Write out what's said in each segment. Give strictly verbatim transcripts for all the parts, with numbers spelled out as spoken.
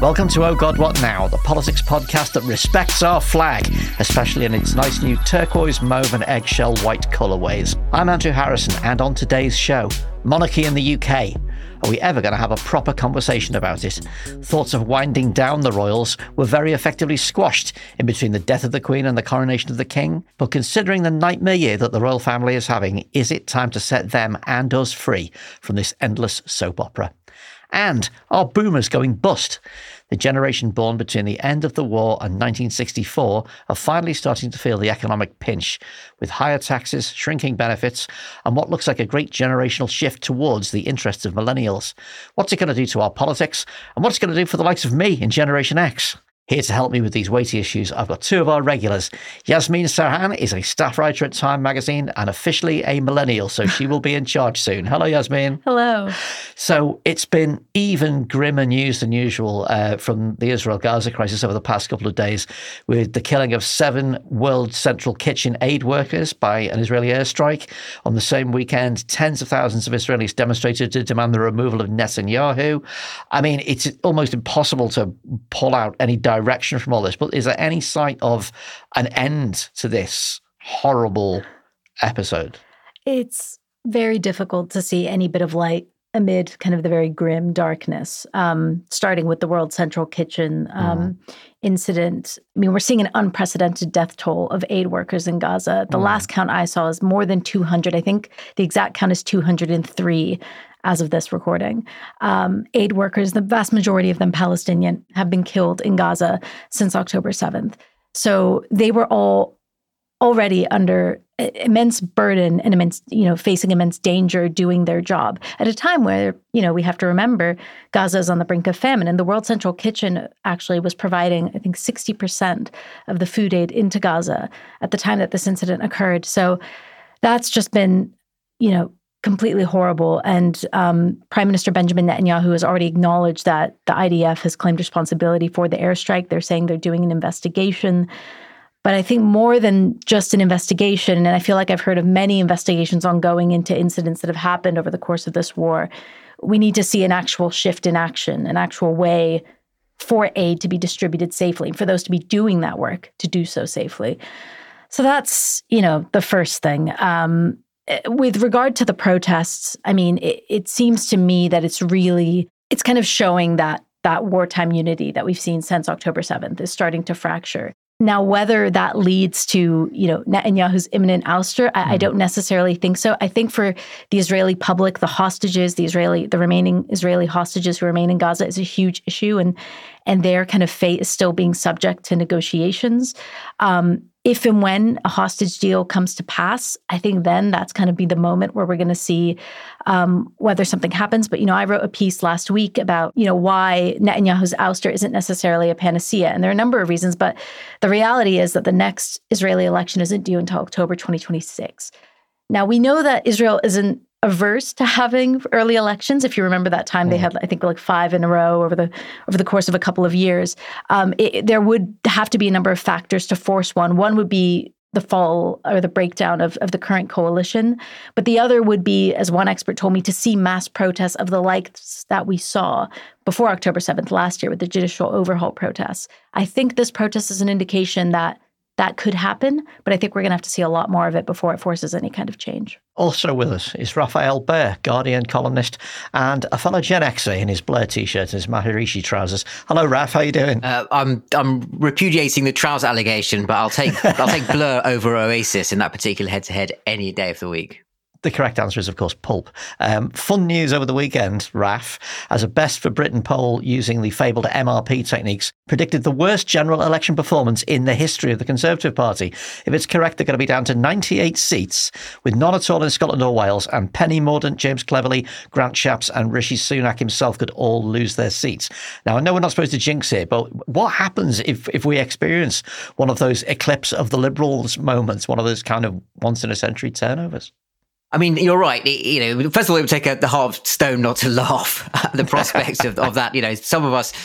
Welcome to Oh God What Now, the politics podcast that respects our flag, especially in its nice new turquoise, mauve and eggshell white colourways. I'm Andrew Harrison, and on today's show, monarchy in the U K. Are we ever going to have a proper conversation about it? Thoughts of winding down the royals were very effectively squashed in between the death of the Queen and the coronation of the King. But considering the nightmare year that the royal family is having, is it time to set them and us free from this endless soap opera? And are boomers going bust? The generation born between the end of the war and nineteen sixty-four are finally starting to feel the economic pinch, with higher taxes, shrinking benefits, and what looks like a great generational shift towards the interests of millennials. What's it going to do to our politics? And what's it going to do for the likes of me in Generation X? Here to help me with these weighty issues, I've got two of our regulars. Yasmin Sarhan is a staff writer at Time magazine and officially a millennial, so she will be in charge soon. Hello, Yasmin. Hello. So it's been even grimmer news than usual uh, from the Israel-Gaza crisis over the past couple of days, with the killing of seven World Central Kitchen aid workers by an Israeli airstrike. On the same weekend, tens of thousands of Israelis demonstrated to demand the removal of Netanyahu. I mean, it's almost impossible to pull out any direction from all this, but is there any sight of an end to this horrible episode? It's very difficult to see any bit of light amid kind of the very grim darkness, um, starting with the World Central Kitchen um, mm. incident. I mean, we're seeing an unprecedented death toll of aid workers in Gaza. The mm. last count I saw is more than two hundred. I think the exact count is two hundred three. As of this recording. Um, aid workers, the vast majority of them Palestinian, have been killed in Gaza since October seventh. So they were all already under immense burden and immense, you know, facing immense danger doing their job at a time where, you know, we have to remember Gaza is on the brink of famine, and the World Central Kitchen actually was providing, I think, sixty percent of the food aid into Gaza at the time that this incident occurred. So that's just been, you know, completely horrible. And um, Prime Minister Benjamin Netanyahu has already acknowledged that the I D F has claimed responsibility for the airstrike. They're saying they're doing an investigation. But I think more than just an investigation, and I feel like I've heard of many investigations ongoing into incidents that have happened over the course of this war, we need to see an actual shift in action, an actual way for aid to be distributed safely, and for those to be doing that work to do so safely. So that's, you know, the first thing. Um, With regard to the protests, I mean, it, it seems to me that it's really, it's kind of showing that that wartime unity that we've seen since October seventh is starting to fracture. Now, whether that leads to, you know, Netanyahu's imminent ouster, I, mm. I don't necessarily think so. I think for the Israeli public, the hostages, the Israeli, the remaining Israeli hostages who remain in Gaza is a huge issue, and and their kind of fate is still being subject to negotiations. Um, If and when a hostage deal comes to pass, I think then that's kind of be the moment where we're going to see um, whether something happens. But, you know, I wrote a piece last week about, you know, why Netanyahu's ouster isn't necessarily a panacea. And there are a number of reasons. But the reality is that the next Israeli election isn't due until October twenty twenty-six. Now, we know that Israel isn't averse to having early elections. If you remember that time, they had, I think, like five in a row over the over the course of a couple of years. Um, it, there would have to be a number of factors to force one. One would be the fall or the breakdown of, of the current coalition. But the other would be, as one expert told me, to see mass protests of the likes that we saw before October seventh last year with the judicial overhaul protests. I think this protest is an indication that that could happen, but I think we're going to have to see a lot more of it before it forces any kind of change. Also with us is Raphael Behr, Guardian columnist, and a fellow Gen Xer in his Blair t-shirt and his Maharishi trousers. Hello, Raph. How you doing? Uh, I'm I'm repudiating the trouser allegation, but I'll take I'll take Blur over Oasis in that particular head-to-head any day of the week. The correct answer is, of course, pulp. Um, fun news over the weekend, Raf, as a Best for Britain poll using the fabled M R P techniques, predicted the worst general election performance in the history of the Conservative Party. If it's correct, they're going to be down to ninety-eight seats, with none at all in Scotland or Wales, and Penny Mordaunt, James Cleverly, Grant Shapps and Rishi Sunak himself could all lose their seats. Now, I know we're not supposed to jinx it, but what happens if, if we experience one of those eclipse of the Liberals moments, one of those kind of once-in-a-century turnovers? I mean, you're right. It, you know, first of all, it would take a, the heart of stone not to laugh at the prospects of, of that. You know, some of us,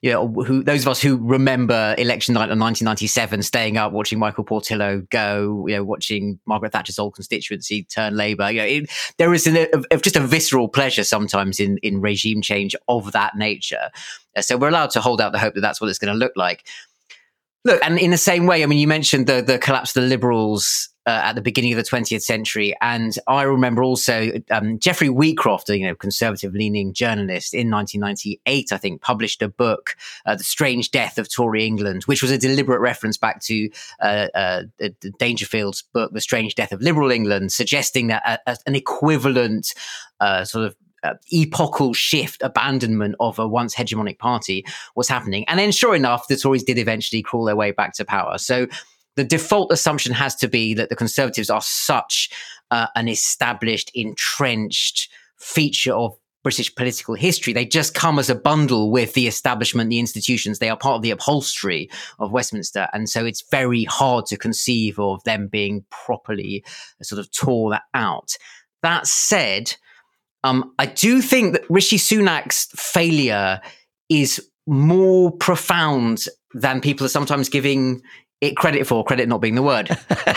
you know, who those of us who remember election night of nineteen ninety-seven, staying up watching Michael Portillo go, you know, watching Margaret Thatcher's old constituency turn Labour. You know, it, there is an, a, just a visceral pleasure sometimes in in regime change of that nature. So we're allowed to hold out the hope that that's what it's going to look like. Look, and in the same way, I mean, you mentioned the the collapse of the Liberals uh, at the beginning of the twentieth century, and I remember also um, Geoffrey Wheatcroft, a you know conservative-leaning journalist, in nineteen ninety-eight, I think, published a book, uh, "The Strange Death of Tory England," which was a deliberate reference back to uh, uh, Dangerfield's book, "The Strange Death of Liberal England," suggesting that a, a, an equivalent uh, sort of Uh, epochal shift, abandonment of a once hegemonic party was happening. And then sure enough, the Tories did eventually crawl their way back to power. So the default assumption has to be that the Conservatives are such uh, an established, entrenched feature of British political history. They just come as a bundle with the establishment, the institutions. They are part of the upholstery of Westminster. And so it's very hard to conceive of them being properly sort of torn out. That said, Um, I do think that Rishi Sunak's failure is more profound than people are sometimes giving it credit for, credit not being the word.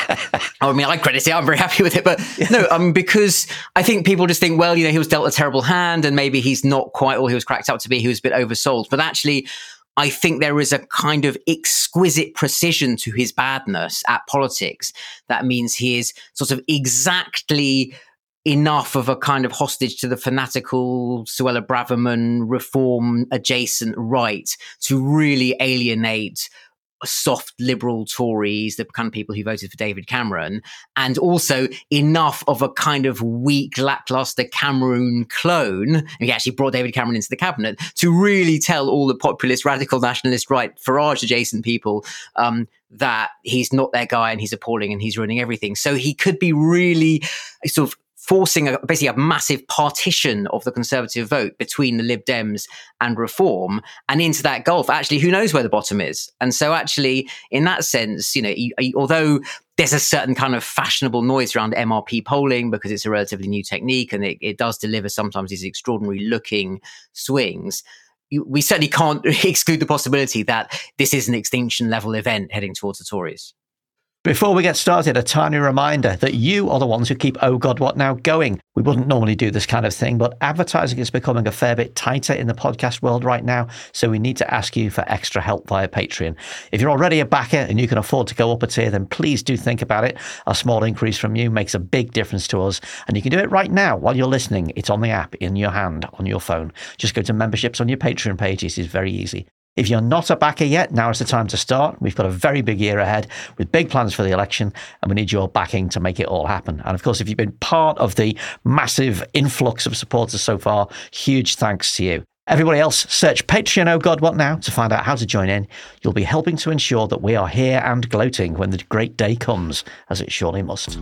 I mean, I credit it. I'm very happy with it. But no, um, because I think people just think, well, you know, he was dealt a terrible hand and maybe he's not quite all he was cracked up to be. He was a bit oversold. But actually, I think there is a kind of exquisite precision to his badness at politics. That means he is sort of exactly enough of a kind of hostage to the fanatical Suella Braverman reform adjacent right to really alienate soft liberal Tories, the kind of people who voted for David Cameron, and also enough of a kind of weak, lackluster Cameroon clone, and he actually brought David Cameron into the cabinet, to really tell all the populist, radical, nationalist right, Farage adjacent people um, that he's not their guy and he's appalling and he's ruining everything. So he could be really sort of forcing a, basically a massive partition of the Conservative vote between the Lib Dems and Reform, and into that gulf. Actually, who knows where the bottom is? And so actually, in that sense, you know, although there's a certain kind of fashionable noise around M R P polling because it's a relatively new technique and it, it does deliver sometimes these extraordinary looking swings, you, we certainly can't exclude the possibility that this is an extinction level event heading towards the Tories. Before we get started, a tiny reminder that you are the ones who keep Oh God What Now going. We wouldn't normally do this kind of thing, but advertising is becoming a fair bit tighter in the podcast world right now, so we need to ask you for extra help via Patreon. If you're already a backer and you can afford to go up a tier, then please do think about it. A small increase from you makes a big difference to us, and you can do it right now while you're listening. It's on the app, in your hand, on your phone. Just go to memberships on your Patreon page. It's very easy. If you're not a backer yet, now is the time to start. We've got a very big year ahead with big plans for the election, and we need your backing to make it all happen. And of course, if you've been part of the massive influx of supporters so far, huge thanks to you. Everybody else, search Patreon Oh God What Now to find out how to join in. You'll be helping to ensure that we are here and gloating when the great day comes, as it surely must.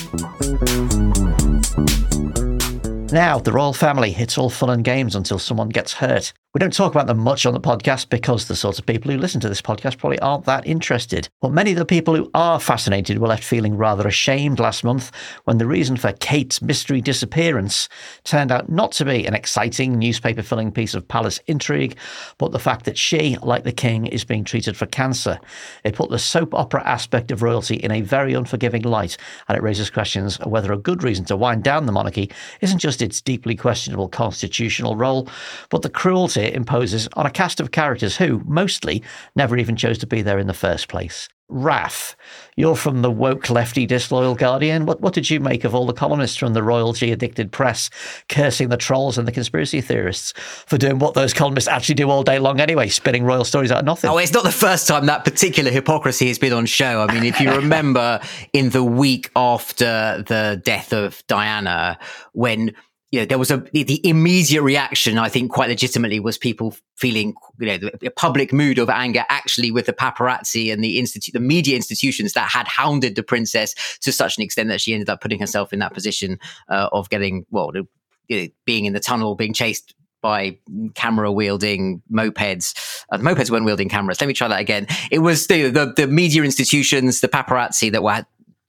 Now, the royal family, it's all fun and games until someone gets hurt. We don't talk about them much on the podcast because the sorts of people who listen to this podcast probably aren't that interested. But many of the people who are fascinated were left feeling rather ashamed last month when the reason for Kate's mystery disappearance turned out not to be an exciting newspaper-filling piece of palace intrigue, but the fact that she, like the king, is being treated for cancer. It put the soap opera aspect of royalty in a very unforgiving light, and it raises questions of whether a good reason to wind down the monarchy isn't just its deeply questionable constitutional role, but the cruelty it imposes on a cast of characters who, mostly, never even chose to be there in the first place. Raf, you're from the woke, lefty, disloyal Guardian. What, what did you make of all the columnists from the royalty-addicted press cursing the trolls and the conspiracy theorists for doing what those columnists actually do all day long anyway, spinning royal stories out of nothing? Oh, it's not the first time that particular hypocrisy has been on show. I mean, if you remember in the week after the death of Diana, when you know, there was a the immediate reaction, I think quite legitimately, was people feeling, you know, the public mood of anger actually with the paparazzi and the institute, the media institutions that had hounded the princess to such an extent that she ended up putting herself in that position uh, of getting, well, you know, being in the tunnel, being chased by camera wielding mopeds. Uh, the mopeds weren't wielding cameras. Let me try that again. It was the, the, the media institutions, the paparazzi that were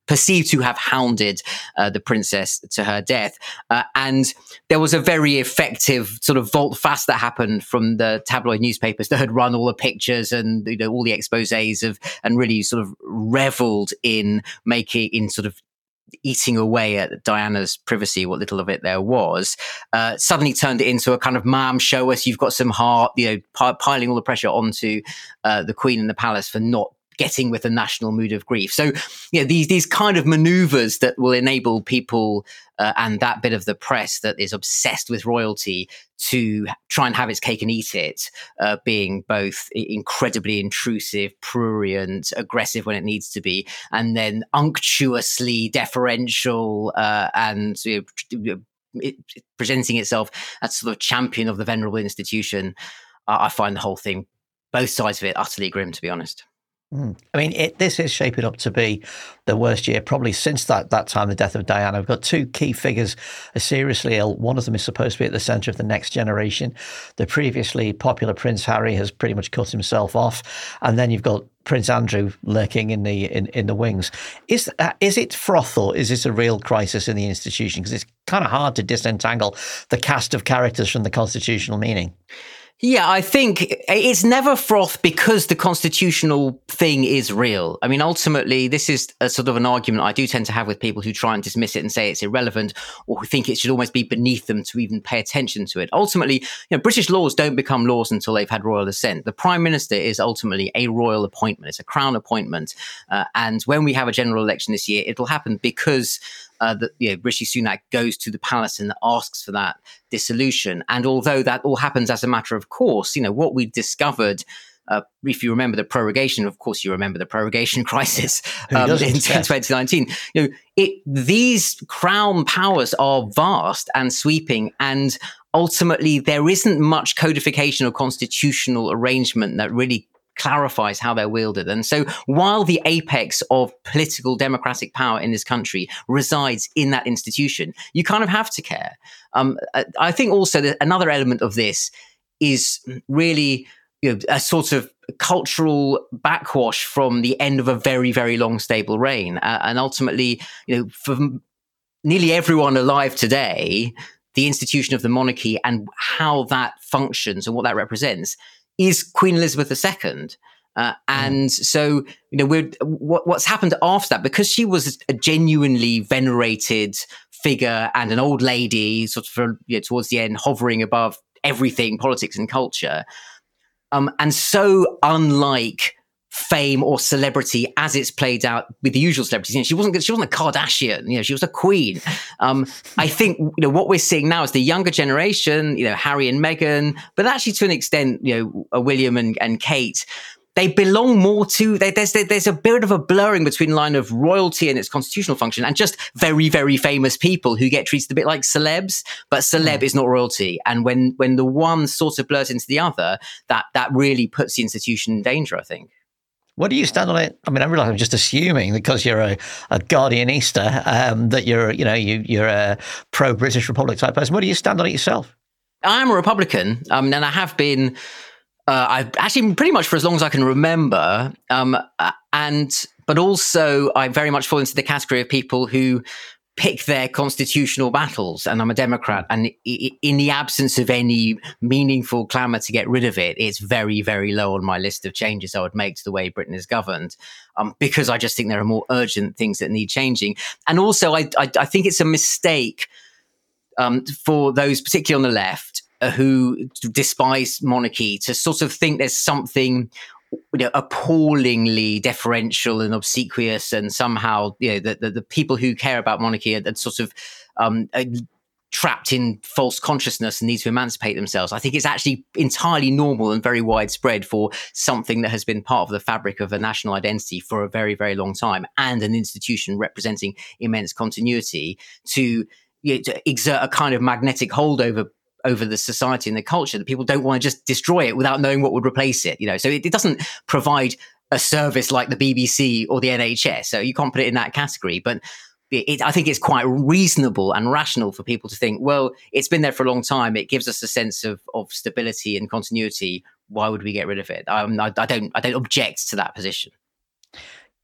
perceived to have hounded uh, the princess to her death. Uh, and there was a very effective sort of volte-face that happened from the tabloid newspapers that had run all the pictures and, you know, all the exposés of, and really sort of reveled in making, in sort of eating away at Diana's privacy, what little of it there was, uh, suddenly turned it into a kind of, ma'am, show us you've got some heart, you know, p- piling all the pressure onto uh, the Queen and the palace for not getting with a national mood of grief. So, you know, these these kind of maneuvers that will enable people uh, and that bit of the press that is obsessed with royalty to try and have its cake and eat it, uh, being both incredibly intrusive, prurient, aggressive when it needs to be, and then unctuously deferential uh, and you know, it, it, presenting itself as sort of champion of the venerable institution. Uh, I find the whole thing, both sides of it, utterly grim, to be honest. Mm. I mean, it, this is shaping up to be the worst year probably since that, that time, the death of Diana. We've got two key figures are seriously ill. One of them is supposed to be at the centre of the next generation. The previously popular Prince Harry has pretty much cut himself off. And then you've got Prince Andrew lurking in the in, in the wings. Is, uh, is it froth or is this a real crisis in the institution? Because it's kind of hard to disentangle the cast of characters from the constitutional meaning. Yeah, I think it's never froth because the constitutional thing is real. I mean, ultimately, this is a sort of an argument I do tend to have with people who try and dismiss it and say it's irrelevant, or who think it should almost be beneath them to even pay attention to it. Ultimately, you know, British laws don't become laws until they've had royal assent. The Prime Minister is ultimately a royal appointment. It's a crown appointment. Uh, and when we have a general election this year, it'll happen because Uh, that you know, Rishi Sunak goes to the palace and asks for that dissolution. And although that all happens as a matter of course, you know, what we discovered, uh, if you remember the prorogation, of course you remember the prorogation crisis um, in twenty nineteen, you know, it, these crown powers are vast and sweeping, and ultimately there isn't much codification or constitutional arrangement that really clarifies how they're wielded. And so while the apex of political democratic power in this country resides in that institution, you kind of have to care. Um, I think also that another element of this is really, you know, a sort of cultural backwash from the end of a very, very long stable reign. Uh, and ultimately, you know, for nearly everyone alive today, the institution of the monarchy and how that functions and what that represents is Queen Elizabeth the Second. Uh, and mm. so, you know, we're, what, what's happened after that, because she was a genuinely venerated figure and an old lady sort of, you know, towards the end, hovering above everything, politics and culture. Um, and so unlike fame or celebrity as it's played out with the usual celebrities. You know, she wasn't she wasn't a Kardashian, you know, she was a queen. Um, I think, you know, what we're seeing now is the younger generation, you know, Harry and Meghan, but actually to an extent, you know, uh, William and, and Kate, they belong more to, they, there's there's a bit of a blurring between the line of royalty and its constitutional function and just very, very famous people who get treated a bit like celebs, but celeb mm. is not royalty. And when when the one sort of blurs into the other, that that really puts the institution in danger, I think. What do you stand on it? I mean, I realize I'm just assuming because you're a, a Guardianista um, that you're, you know, you, you're a pro-British Republic type person. What do you stand on it yourself? I'm a Republican, um, and I have been, uh, I've actually pretty much for as long as I can remember. Um, and but also I very much fall into the category of people who pick their constitutional battles, and I'm a Democrat. And in the absence of any meaningful clamour to get rid of it, it's very, very low on my list of changes I would make to the way Britain is governed, um, because I just think there are more urgent things that need changing. And also, I, I, I think it's a mistake um, for those, particularly on the left, uh, who despise monarchy, to sort of think there's something, you know, appallingly deferential and obsequious, and somehow, you know, the, the, the people who care about monarchy are, are sort of um, are trapped in false consciousness and need to emancipate themselves. I think it's actually entirely normal and very widespread for something that has been part of the fabric of a national identity for a very, very long time, and an institution representing immense continuity, to, you know, to exert a kind of magnetic hold over over the society and the culture, that people don't want to just destroy it without knowing what would replace it. You know, so it, it doesn't provide a service like the B B C or the N H S. So you can't put it in that category. But it, I think it's quite reasonable and rational for people to think, well, it's been there for a long time. It gives us a sense of, of stability and continuity. Why would we get rid of it? Um, I, I don't, I don't object to that position.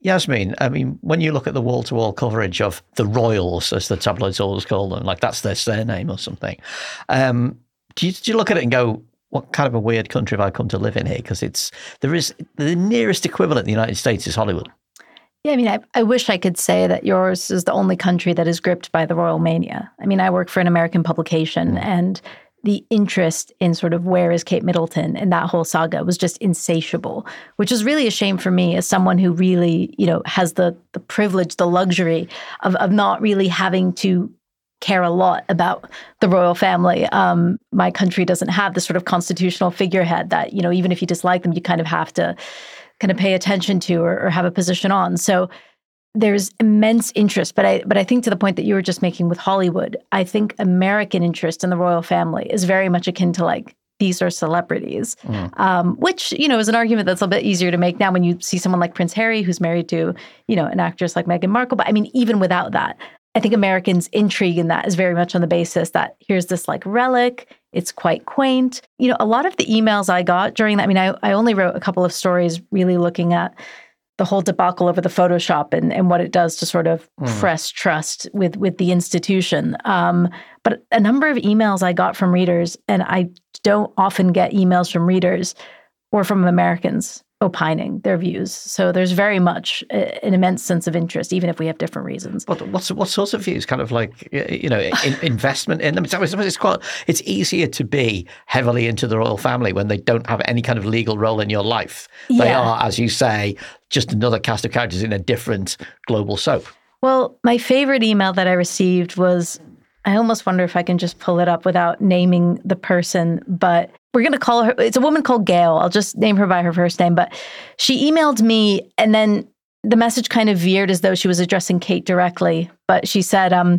Yasmin, I mean, when you look at the wall-to-wall coverage of the royals, as the tabloids always call them, like that's their surname or something, um, do, you, do you look at it and go, what kind of a weird country have I come to live in here? Because it's there is the nearest equivalent in the United States is Hollywood. Yeah, I mean, I, I wish I could say that yours is the only country that is gripped by the royal mania. I mean, I work for an American publication, mm. and the interest in sort of where is Kate Middleton and that whole saga was just insatiable, which is really a shame for me as someone who really, you know, has the the privilege, the luxury of, of not really having to care a lot about the royal family. Um, my country doesn't have this sort of constitutional figurehead that, you know, even if you dislike them, you kind of have to kind of pay attention to or, or have a position on. So there's immense interest, but I but I think to the point that you were just making with Hollywood, I think American interest in the royal family is very much akin to like, these are celebrities, mm. um, which, you know, is an argument that's a bit easier to make now when you see someone like Prince Harry, who's married to, you know, an actress like Meghan Markle. But I mean, even without that, I think Americans' intrigue in that is very much on the basis that here's this like relic. It's quite quaint. You know, a lot of the emails I got during that, I mean, I, I only wrote a couple of stories really looking at the whole debacle over the Photoshop and, and what it does to sort of mm. press trust with, with the institution. Um, but a number of emails I got from readers, and I don't often get emails from readers or from Americans opining their views. So there's very much a, an immense sense of interest, even if we have different reasons. But what's what sorts of views? Kind of like, you know, in, investment in them. It's, it's quite. It's easier to be heavily into the royal family when they don't have any kind of legal role in your life. They yeah. are, as you say, just another cast of characters in a different global soap. Well, my favorite email that I received was, I almost wonder if I can just pull it up without naming the person, but we're going to call her, it's a woman called Gail. I'll just name her by her first name. But she emailed me, and then the message kind of veered as though she was addressing Kate directly. But she said, um,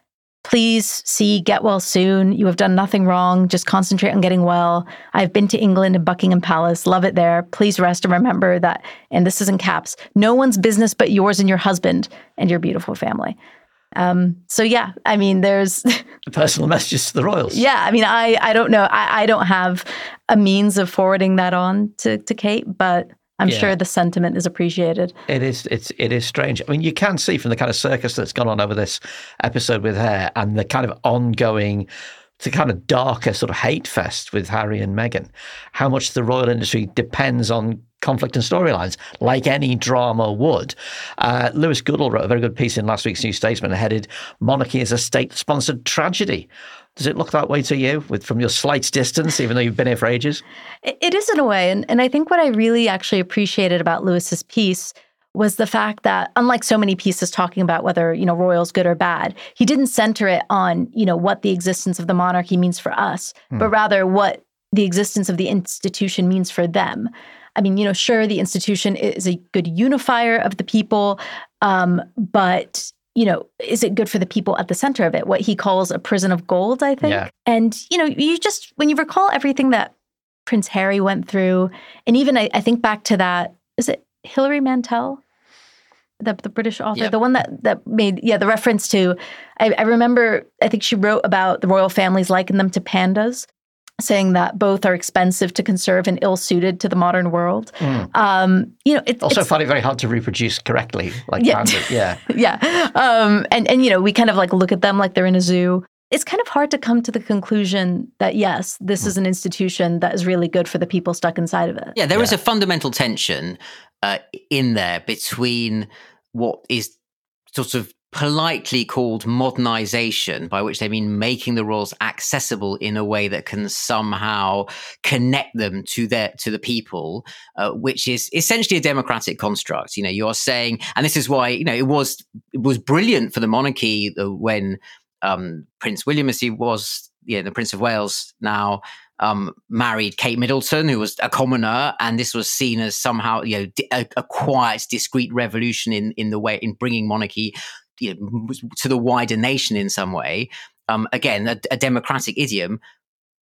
please see, get well soon. You have done nothing wrong. Just concentrate on getting well. I've been to England and Buckingham Palace. Love it there. Please rest and remember that, and this is in caps, no one's business but yours and your husband and your beautiful family. Um, so yeah, I mean, there's personal messages to the royals. Yeah, I mean, I, I don't know. I, I don't have a means of forwarding that on to, to Kate, but I'm yeah. sure the sentiment is appreciated. It is. It's. It is strange. I mean, you can see from the kind of circus that's gone on over this episode with her and the kind of ongoing, the kind of darker sort of hate fest with Harry and Meghan, how much the royal industry depends on conflict and storylines, like any drama would. Uh, Lewis Goodall wrote a very good piece in last week's New Statesman headed "Monarchy is a state-sponsored tragedy." Does it look that way to you, with from your slight distance, even though you've been here for ages? It is in a way, and, and I think what I really actually appreciated about Lewis's piece was the fact that, unlike so many pieces talking about whether, you know, royals good or bad, he didn't center it on, you know, what the existence of the monarchy means for us, mm. but rather what the existence of the institution means for them. I mean, you know, sure, the institution is a good unifier of the people, um, but, you know, is it good for the people at the center of it? What he calls a prison of gold, I think. Yeah. And, you know, you just, when you recall everything that Prince Harry went through, and even I, I think back to that, is it Hilary Mantel? The, the British author, yep. the one that, that made, yeah, the reference to, I, I remember, I think she wrote about the royal families liken them to pandas, saying that both are expensive to conserve and ill-suited to the modern world. Mm. Um, you know, it, also it's, find it very hard to reproduce correctly, like yeah, pandas. Yeah, yeah. Um, and and you know, we kind of like look at them like they're in a zoo. It's kind of hard to come to the conclusion that yes, this mm. is an institution that is really good for the people stuck inside of it. Yeah, there yeah. is a fundamental tension uh, in there between what is sort of politely called modernization, by which they mean making the royals accessible in a way that can somehow connect them to their to the people, uh, which is essentially a democratic construct. You know, you are saying, and this is why, you know, it was it was brilliant for the monarchy when um, Prince William, as he was, you know, the Prince of Wales now, um, married Kate Middleton, who was a commoner, and this was seen as somehow, you know, a, a quiet, discreet revolution in in the way in bringing monarchy, you know, to the wider nation in some way. Um, again, a, a democratic idiom.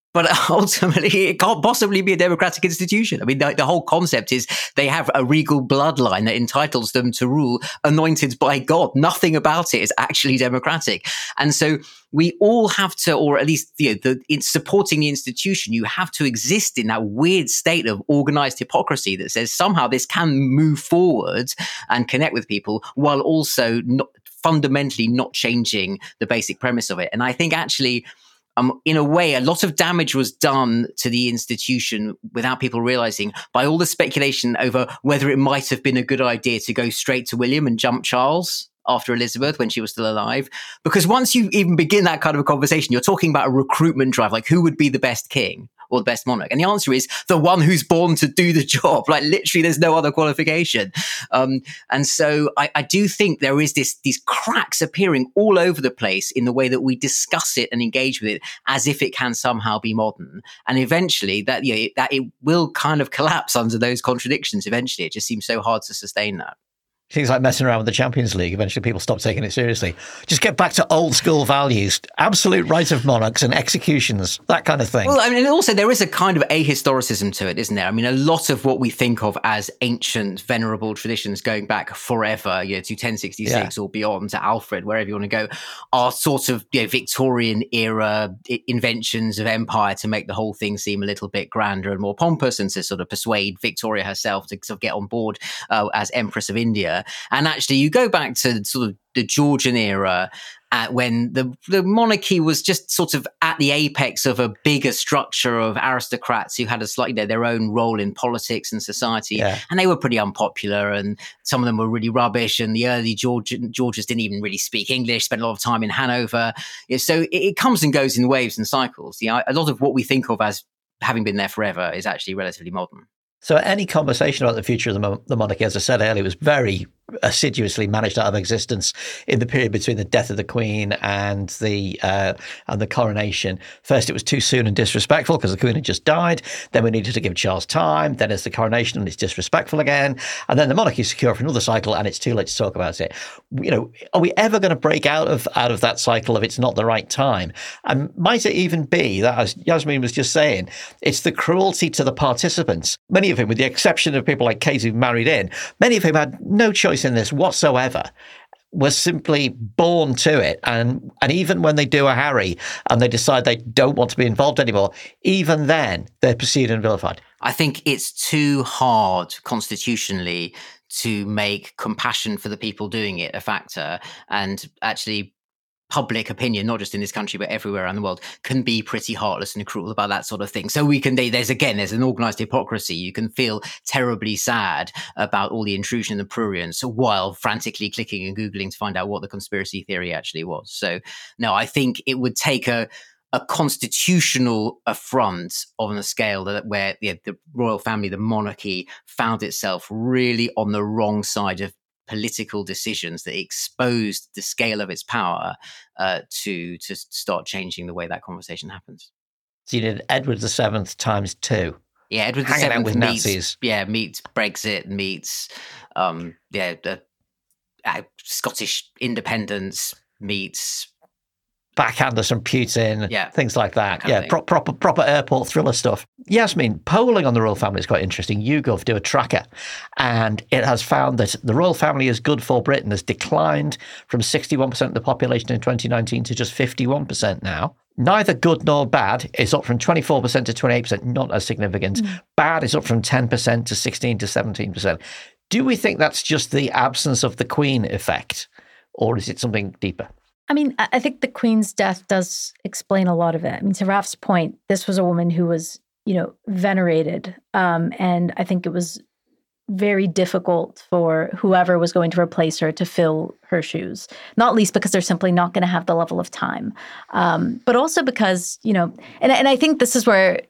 But ultimately, it can't possibly be a democratic institution. I mean, the, the whole concept is they have a regal bloodline that entitles them to rule anointed by God. Nothing about it is actually democratic. And so we all have to, or at least you know, the, in supporting the institution, you have to exist in that weird state of organized hypocrisy that says somehow this can move forward and connect with people while also not, fundamentally not changing the basic premise of it. And I think actually, Um, in a way, a lot of damage was done to the institution without people realizing by all the speculation over whether it might have been a good idea to go straight to William and jump Charles after Elizabeth when she was still alive. Because once you even begin that kind of a conversation, you're talking about a recruitment drive, like who would be the best king or the best monarch? And the answer is the one who's born to do the job. Like literally there's no other qualification. Um, and so I, I do think there is this, these cracks appearing all over the place in the way that we discuss it and engage with it as if it can somehow be modern. And eventually that, you know, it, that it will kind of collapse under those contradictions. Eventually it just seems so hard to sustain that. Things like messing around with the Champions League. Eventually people stop taking it seriously. Just get back to old school values, absolute right of monarchs and executions, that kind of thing. Well, I mean, and also there is a kind of ahistoricism to it, isn't there? I mean, a lot of what we think of as ancient, venerable traditions going back forever, you know, to ten sixty-six yeah. or beyond, to Alfred, wherever you want to go, are sort of, you know, Victorian era inventions of empire to make the whole thing seem a little bit grander and more pompous and to sort of persuade Victoria herself to sort of get on board uh, as Empress of India. And actually, you go back to sort of the Georgian era uh, when the, the monarchy was just sort of at the apex of a bigger structure of aristocrats who had a slightly, you know, their own role in politics and society. Yeah. And they were pretty unpopular and some of them were really rubbish. And the early Georgian, Georgians didn't even really speak English, spent a lot of time in Hanover. Yeah, so it, it comes and goes in waves and cycles. You know, a lot of what we think of as having been there forever is actually relatively modern. So any conversation about the future of the, mo- the monarchy, as I said earlier, was very assiduously managed out of existence in the period between the death of the Queen and the uh, and the coronation. First, it was too soon and disrespectful because the Queen had just died. Then we needed to give Charles time. Then it's the coronation and it's disrespectful again. And then the monarchy is secure for another cycle and it's too late to talk about it. You know, are we ever going to break out of out of that cycle if it's not the right time? And might it even be that, as Yasmin was just saying, it's the cruelty to the participants? Many of whom, with the exception of people like Kate who married in, many of whom had no choice in this whatsoever, were simply born to it. And and even when they do a Harry and they decide they don't want to be involved anymore, even then they're pursued and vilified. I think it's too hard constitutionally to make compassion for the people doing it a factor, and actually public opinion, not just in this country, but everywhere around the world, can be pretty heartless and cruel about that sort of thing. So we can, there's again, there's an organized hypocrisy. You can feel terribly sad about all the intrusion and the prurience while frantically clicking and Googling to find out what the conspiracy theory actually was. So no, I think it would take a, a constitutional affront on a scale that where yeah, the royal family, the monarchy, found itself really on the wrong side of political decisions that exposed the scale of its power uh, to to start changing the way that conversation happens. So you did Edward the Seventh times two. Yeah, Edward the Hanging out Seventh with meets Nazis. yeah meets Brexit, meets um, yeah the uh, Scottish independence, meets Backhanders from Putin, yeah. things like that. Kind Yeah, pro- proper proper airport thriller stuff. Yasmin, polling on the royal family is quite interesting. YouGov do a tracker, and it has found that the royal family is good for Britain has declined from sixty-one percent of the population in twenty nineteen to just fifty-one percent now. Neither good nor bad is up from twenty-four percent to twenty-eight percent, not as significant. Mm. Bad is up from ten percent to sixteen to seventeen percent. Do we think that's just the absence of the Queen effect, or is it something deeper? I mean, I think the Queen's death does explain a lot of it. I mean, to Raf's point, this was a woman who was, you know, venerated. Um, and I think it was very difficult for whoever was going to replace her to fill her shoes, not least because they're simply not going to have the level of time. Um, but also because, you know, and, and I think this is where,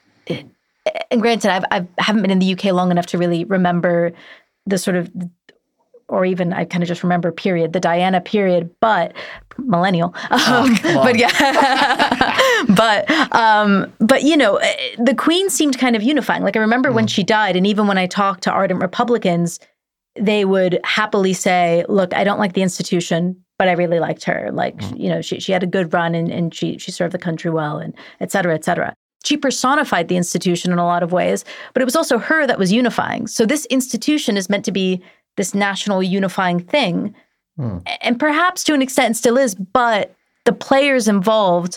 and granted, I've, I've, I haven't been in the U K long enough to really remember the sort of, or even I kind of just remember period, the Diana period, but millennial. Um, oh, but yeah, but, um, but you know, the Queen seemed kind of unifying. Like I remember mm. when she died, and even when I talked to ardent Republicans, they would happily say, look, I don't like the institution, but I really liked her. Like, mm. you know, she, she had a good run and, and she, she served the country well and et cetera, et cetera. she personified the institution in a lot of ways, but it was also her that was unifying. So this institution is meant to be this national unifying thing. Hmm. And perhaps to an extent still is, but the players involved,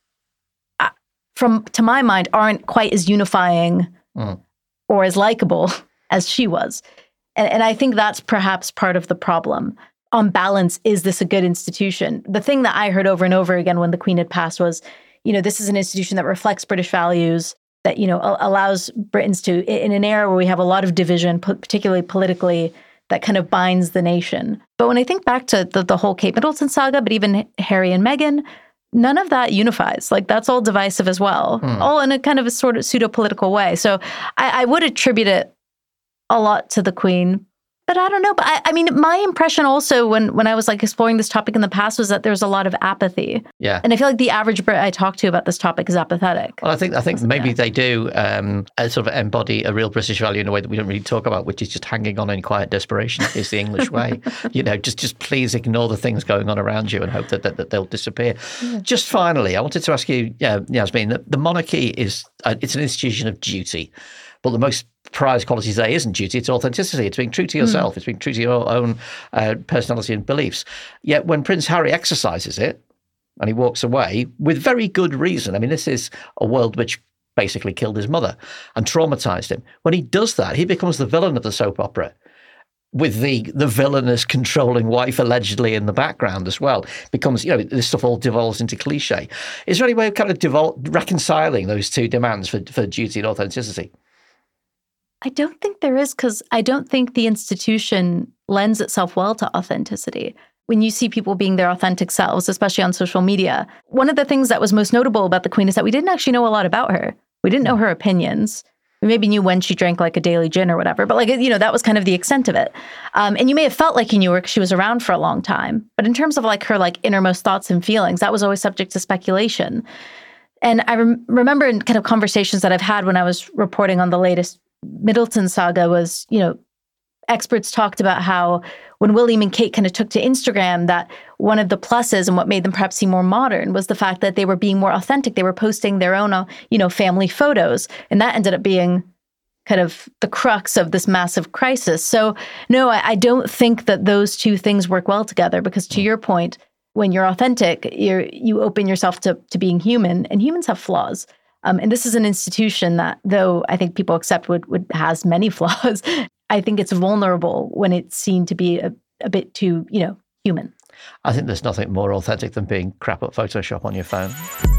uh, from to my mind, aren't quite as unifying hmm. or as likable as she was. And, and I think that's perhaps part of the problem. On balance, is this a good institution? The thing that I heard over and over again when the Queen had passed was, you know, this is an institution that reflects British values, that, you know, allows Britons to, in an era where we have a lot of division, particularly politically, that kind of binds the nation. But when I think back to the, the whole Kate Middleton saga, but even Harry and Meghan, none of that unifies. Like, that's all divisive as well, hmm. all in a kind of a sort of pseudo-political way. So I, I would attribute it a lot to the Queen. But I don't know. But I, I mean, my impression also when, when I was like exploring this topic in the past was that there's a lot of apathy. Yeah. And I feel like the average Brit I talk to about this topic is apathetic. Well, I think I think maybe they do um, sort of embody a real British value in a way that we don't really talk about, which is just hanging on in quiet desperation is the English way. You know, just just please ignore the things going on around you and hope that, that, that they'll disappear. Yeah. Just finally, I wanted to ask you, uh, Yasmin, the, the monarchy is uh, it's an institution of duty. But the most prized quality today isn't duty, it's authenticity. It's being true to yourself. Mm. It's being true to your own uh, personality and beliefs. Yet when Prince Harry exercises it and he walks away with very good reason, I mean, this is a world which basically killed his mother and traumatized him. When he does that, he becomes the villain of the soap opera, with the the villainous controlling wife allegedly in the background as well. Becomes, you know, this stuff all devolves into cliche. Is there any way of kind of devol- reconciling those two demands for, for duty and authenticity? I don't think there is, because I don't think the institution lends itself well to authenticity. When you see people being their authentic selves, especially on social media, one of the things that was most notable about the Queen is that we didn't actually know a lot about her. We didn't know her opinions. We maybe knew when she drank like a daily gin or whatever, but like, you know, that was kind of the extent of it. Um, and you may have felt like you knew her because she was around for a long time. But in terms of like her like innermost thoughts and feelings, that was always subject to speculation. And I rem- remember in kind of conversations that I've had when I was reporting on the latest Middleton saga was, you know, experts talked about how when William and Kate kind of took to Instagram, that one of the pluses and what made them perhaps seem more modern was the fact that they were being more authentic. They were posting their own, uh, you know, family photos. And that ended up being kind of the crux of this massive crisis. So no, I, I don't think that those two things work well together, because to your point, when you're authentic, you're, you open yourself to, to being human, and humans have flaws. Um, and this is an institution that, though I think people accept would, would has many flaws, I think it's vulnerable when it's seen to be a, a bit too, you know, human. I think there's nothing more authentic than being crap at Photoshop on your phone.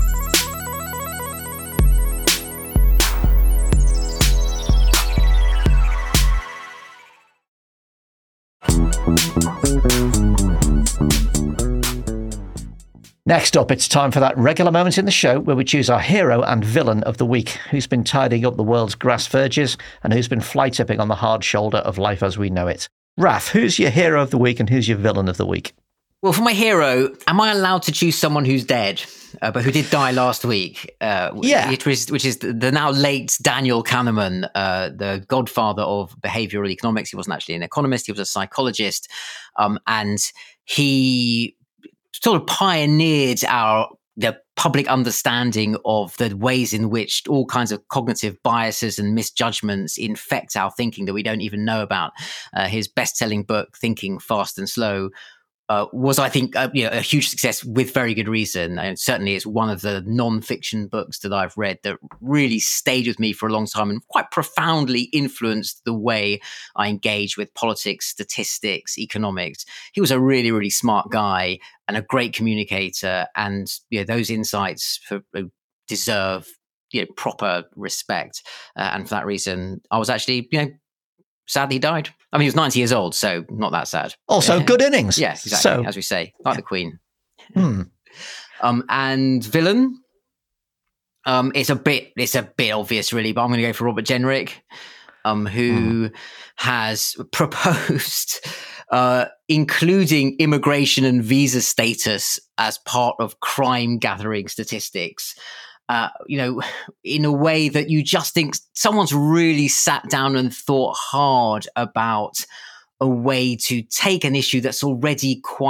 Next up, it's time for that regular moment in the show where we choose our hero and villain of the week. Who's been tidying up the world's grass verges and who's been fly tipping on the hard shoulder of life as we know it. Raf, who's your hero of the week and who's your villain of the week? Well, for my hero, am I allowed to choose someone who's dead, uh, but who did die last week? Uh, yeah. Which is, which is the now late Daniel Kahneman, uh, the godfather of behavioral economics. He wasn't actually an economist. He was a psychologist. Um, and he sort of pioneered our the public understanding of the ways in which all kinds of cognitive biases and misjudgments infect our thinking that we don't even know about. Uh, his best-selling book, Thinking Fast and Slow, Uh, was, I think, uh, you know, a huge success with very good reason. And certainly it's one of the non-fiction books that I've read that really stayed with me for a long time and quite profoundly influenced the way I engage with politics, statistics, economics. He was a really, really smart guy and a great communicator. And you know, those insights for, uh, deserve you know, proper respect. Uh, and for that reason, I was actually, you know, sadly died. I mean, he was ninety years old, so not that sad. Also, yeah. Good innings. Yeah, exactly, so, as we say, like the Queen. Hmm. Um, and villain, um, it's a bit, it's a bit obvious, really, but I'm going to go for Robert Jenrick, um, who hmm. has proposed uh, including immigration and visa status as part of crime gathering statistics. Uh, you know, in a way that you just think someone's really sat down and thought hard about a way to take an issue that's already quite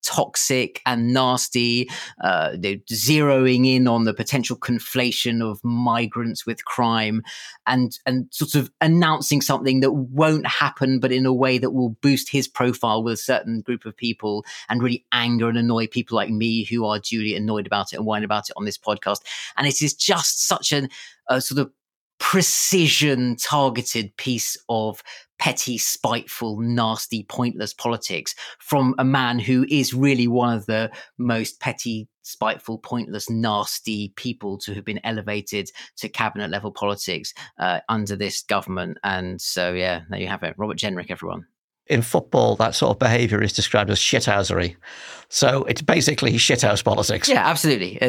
toxic and nasty, uh, they're zeroing in on the potential conflation of migrants with crime, and and sort of announcing something that won't happen, but in a way that will boost his profile with a certain group of people and really anger and annoy people like me who are duly annoyed about it and whine about it on this podcast. And it is just such an, a sort of precision targeted piece of petty, spiteful, nasty, pointless politics from a man who is really one of the most petty, spiteful, pointless, nasty people to have been elevated to cabinet level politics uh, under this government. And so, yeah, there you have it. Robert Jenrick, everyone. In football, that sort of behaviour is described as shithousery. So it's basically shithouse politics. Yeah, absolutely.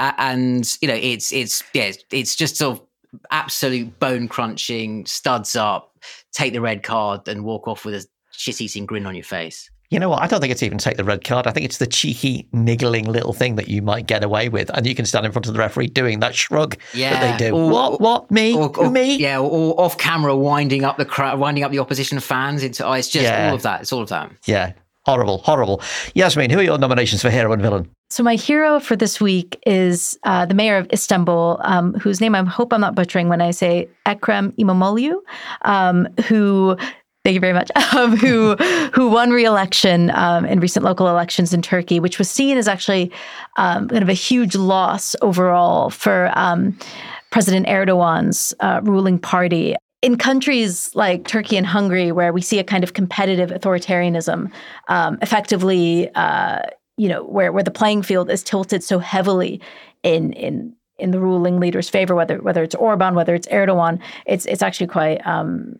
And, you know, it's, it's, yeah, it's just sort of absolute bone crunching, studs up, take the red card and walk off with a shit-eating grin on your face. You know what? I don't think it's even take the red card. I think it's the cheeky, niggling little thing that you might get away with. And you can stand in front of the referee doing that shrug yeah. that they do. Or, what? What? Me? Or, or, me? Yeah, or, or off camera winding up the crowd, winding up the opposition fans into. Oh, it's just yeah. all of that. It's all of that. Yeah. Horrible, horrible. Yasmin, who are your nominations for hero and villain? So my hero for this week is uh, the mayor of Istanbul, um, whose name I hope I'm not butchering when I say Ekrem İmamoğlu, um, who... Thank you very much. Um, who who won re-election um, in recent local elections in Turkey, which was seen as actually um, kind of a huge loss overall for um, President Erdogan's uh, ruling party. In countries like Turkey and Hungary, where we see a kind of competitive authoritarianism, um, effectively, uh, you know, where where the playing field is tilted so heavily in in in the ruling leader's favor, whether whether it's Orban, whether it's Erdogan, it's it's actually quite. Um,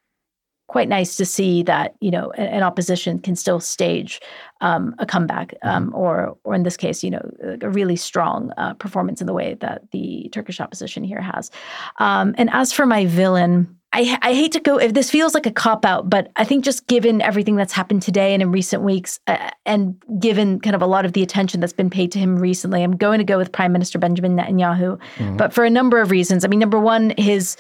Quite nice to see that, you know, an, an opposition can still stage um, a comeback, um, or, or in this case, you know, a really strong uh, performance in the way that the Turkish opposition here has. Um, and as for my villain, I, I hate to go, if this feels like a cop-out, but I think just given everything that's happened today and in recent weeks, uh, and given kind of a lot of the attention that's been paid to him recently, I'm going to go with Prime Minister Benjamin Netanyahu, mm-hmm. but for a number of reasons. I mean, number one, his...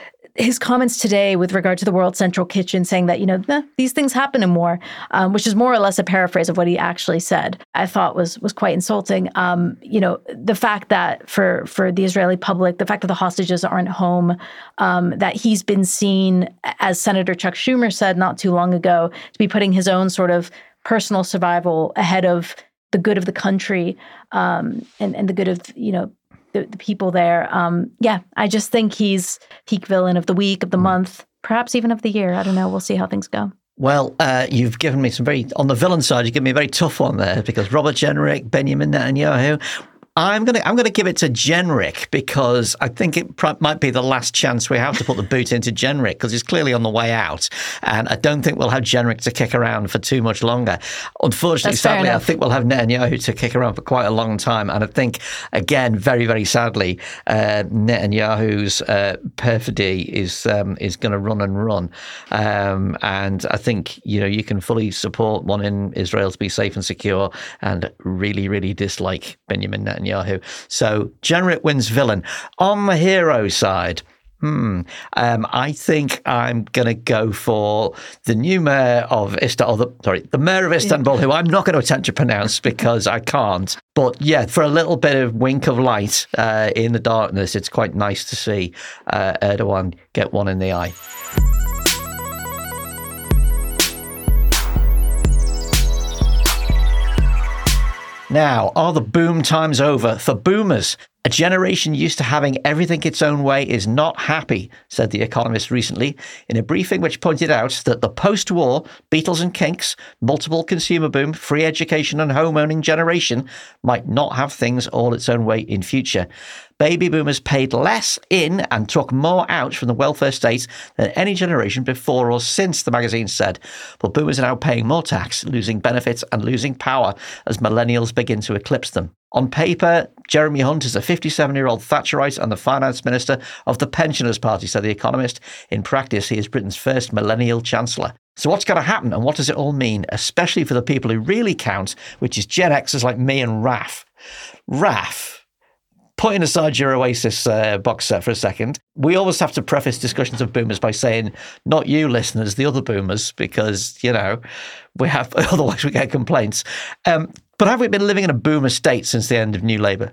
His comments today with regard to the World Central Kitchen saying that, you know, eh, these things happen in war, um, which is more or less a paraphrase of what he actually said, I thought was was quite insulting. Um, you know, the fact that for for the Israeli public, the fact that the hostages aren't home, um, that he's been seen, as Senator Chuck Schumer said not too long ago, to be putting his own sort of personal survival ahead of the good of the country um, and, and the good of, you know, The, the people there. Um, yeah, I just think he's peak villain of the week, of the month, perhaps even of the year. I don't know. We'll see how things go. Well, uh, you've given me some very, on the villain side, you give me a very tough one there, because Robert Jenrick, Benjamin Netanyahu, I'm going to I'm going to give it to Jenrick, because I think it pr- might be the last chance we have to put the boot into Jenrick, because he's clearly on the way out. And I don't think we'll have Jenrick to kick around for too much longer. Unfortunately, That's sadly, I think we'll have Netanyahu to kick around for quite a long time. And I think, again, very, very sadly, uh, Netanyahu's uh, perfidy is um, is going to run and run. Um, and I think, you know, you can fully support wanting Israel to be safe and secure, and really, really dislike Benjamin Netanyahu. Netanyahu. So Jenrick wins villain. On the hero side, hmm, um, I think I'm going to go for the new mayor of Istanbul, the, sorry, the mayor of Istanbul, who I'm not going to attempt to pronounce because I can't. But yeah, for a little bit of wink of light uh, in the darkness, it's quite nice to see uh, Erdogan get one in the eye. Now, are the boom times over for boomers? A generation used to having everything its own way is not happy, said The Economist recently, in a briefing which pointed out that the post-war Beatles and Kinks, multiple consumer boom, free education and home-owning generation might not have things all its own way in future. Baby boomers paid less in and took more out from the welfare state than any generation before or since, the magazine said. But boomers are now paying more tax, losing benefits and losing power as millennials begin to eclipse them. On paper, Jeremy Hunt is a fifty-seven-year-old Thatcherite and the finance minister of the Pensioners Party, said The Economist. In practice, he is Britain's first millennial chancellor. So what's going to happen, and what does it all mean, especially for the people who really count, which is Gen Xers like me and Raf? Raf, putting aside your Oasis uh, box set for a second, we always have to preface discussions of boomers by saying, not you listeners, the other boomers, because, you know, we have, otherwise we get complaints. Um, but have we been living in a boomer state since the end of New Labour?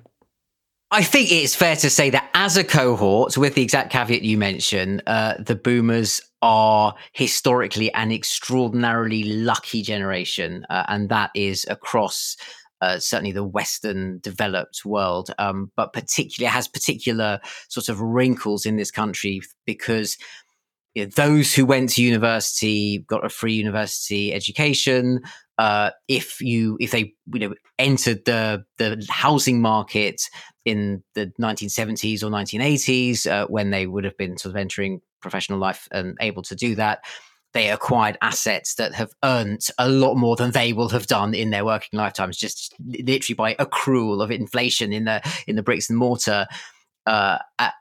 I think it's fair to say that as a cohort, with the exact caveat you mentioned, uh, the boomers are historically an extraordinarily lucky generation, uh, and that is across uh, certainly the Western developed world, um, but particularly has particular sort of wrinkles in this country because you know, those who went to university got a free university education. Uh, if you if they you know entered the the housing market in the nineteen seventies or nineteen eighties, uh, when they would have been sort of entering professional life and able to do that, they acquired assets that have earned a lot more than they will have done in their working lifetimes, just literally by accrual of inflation in the in the bricks and mortar, uh,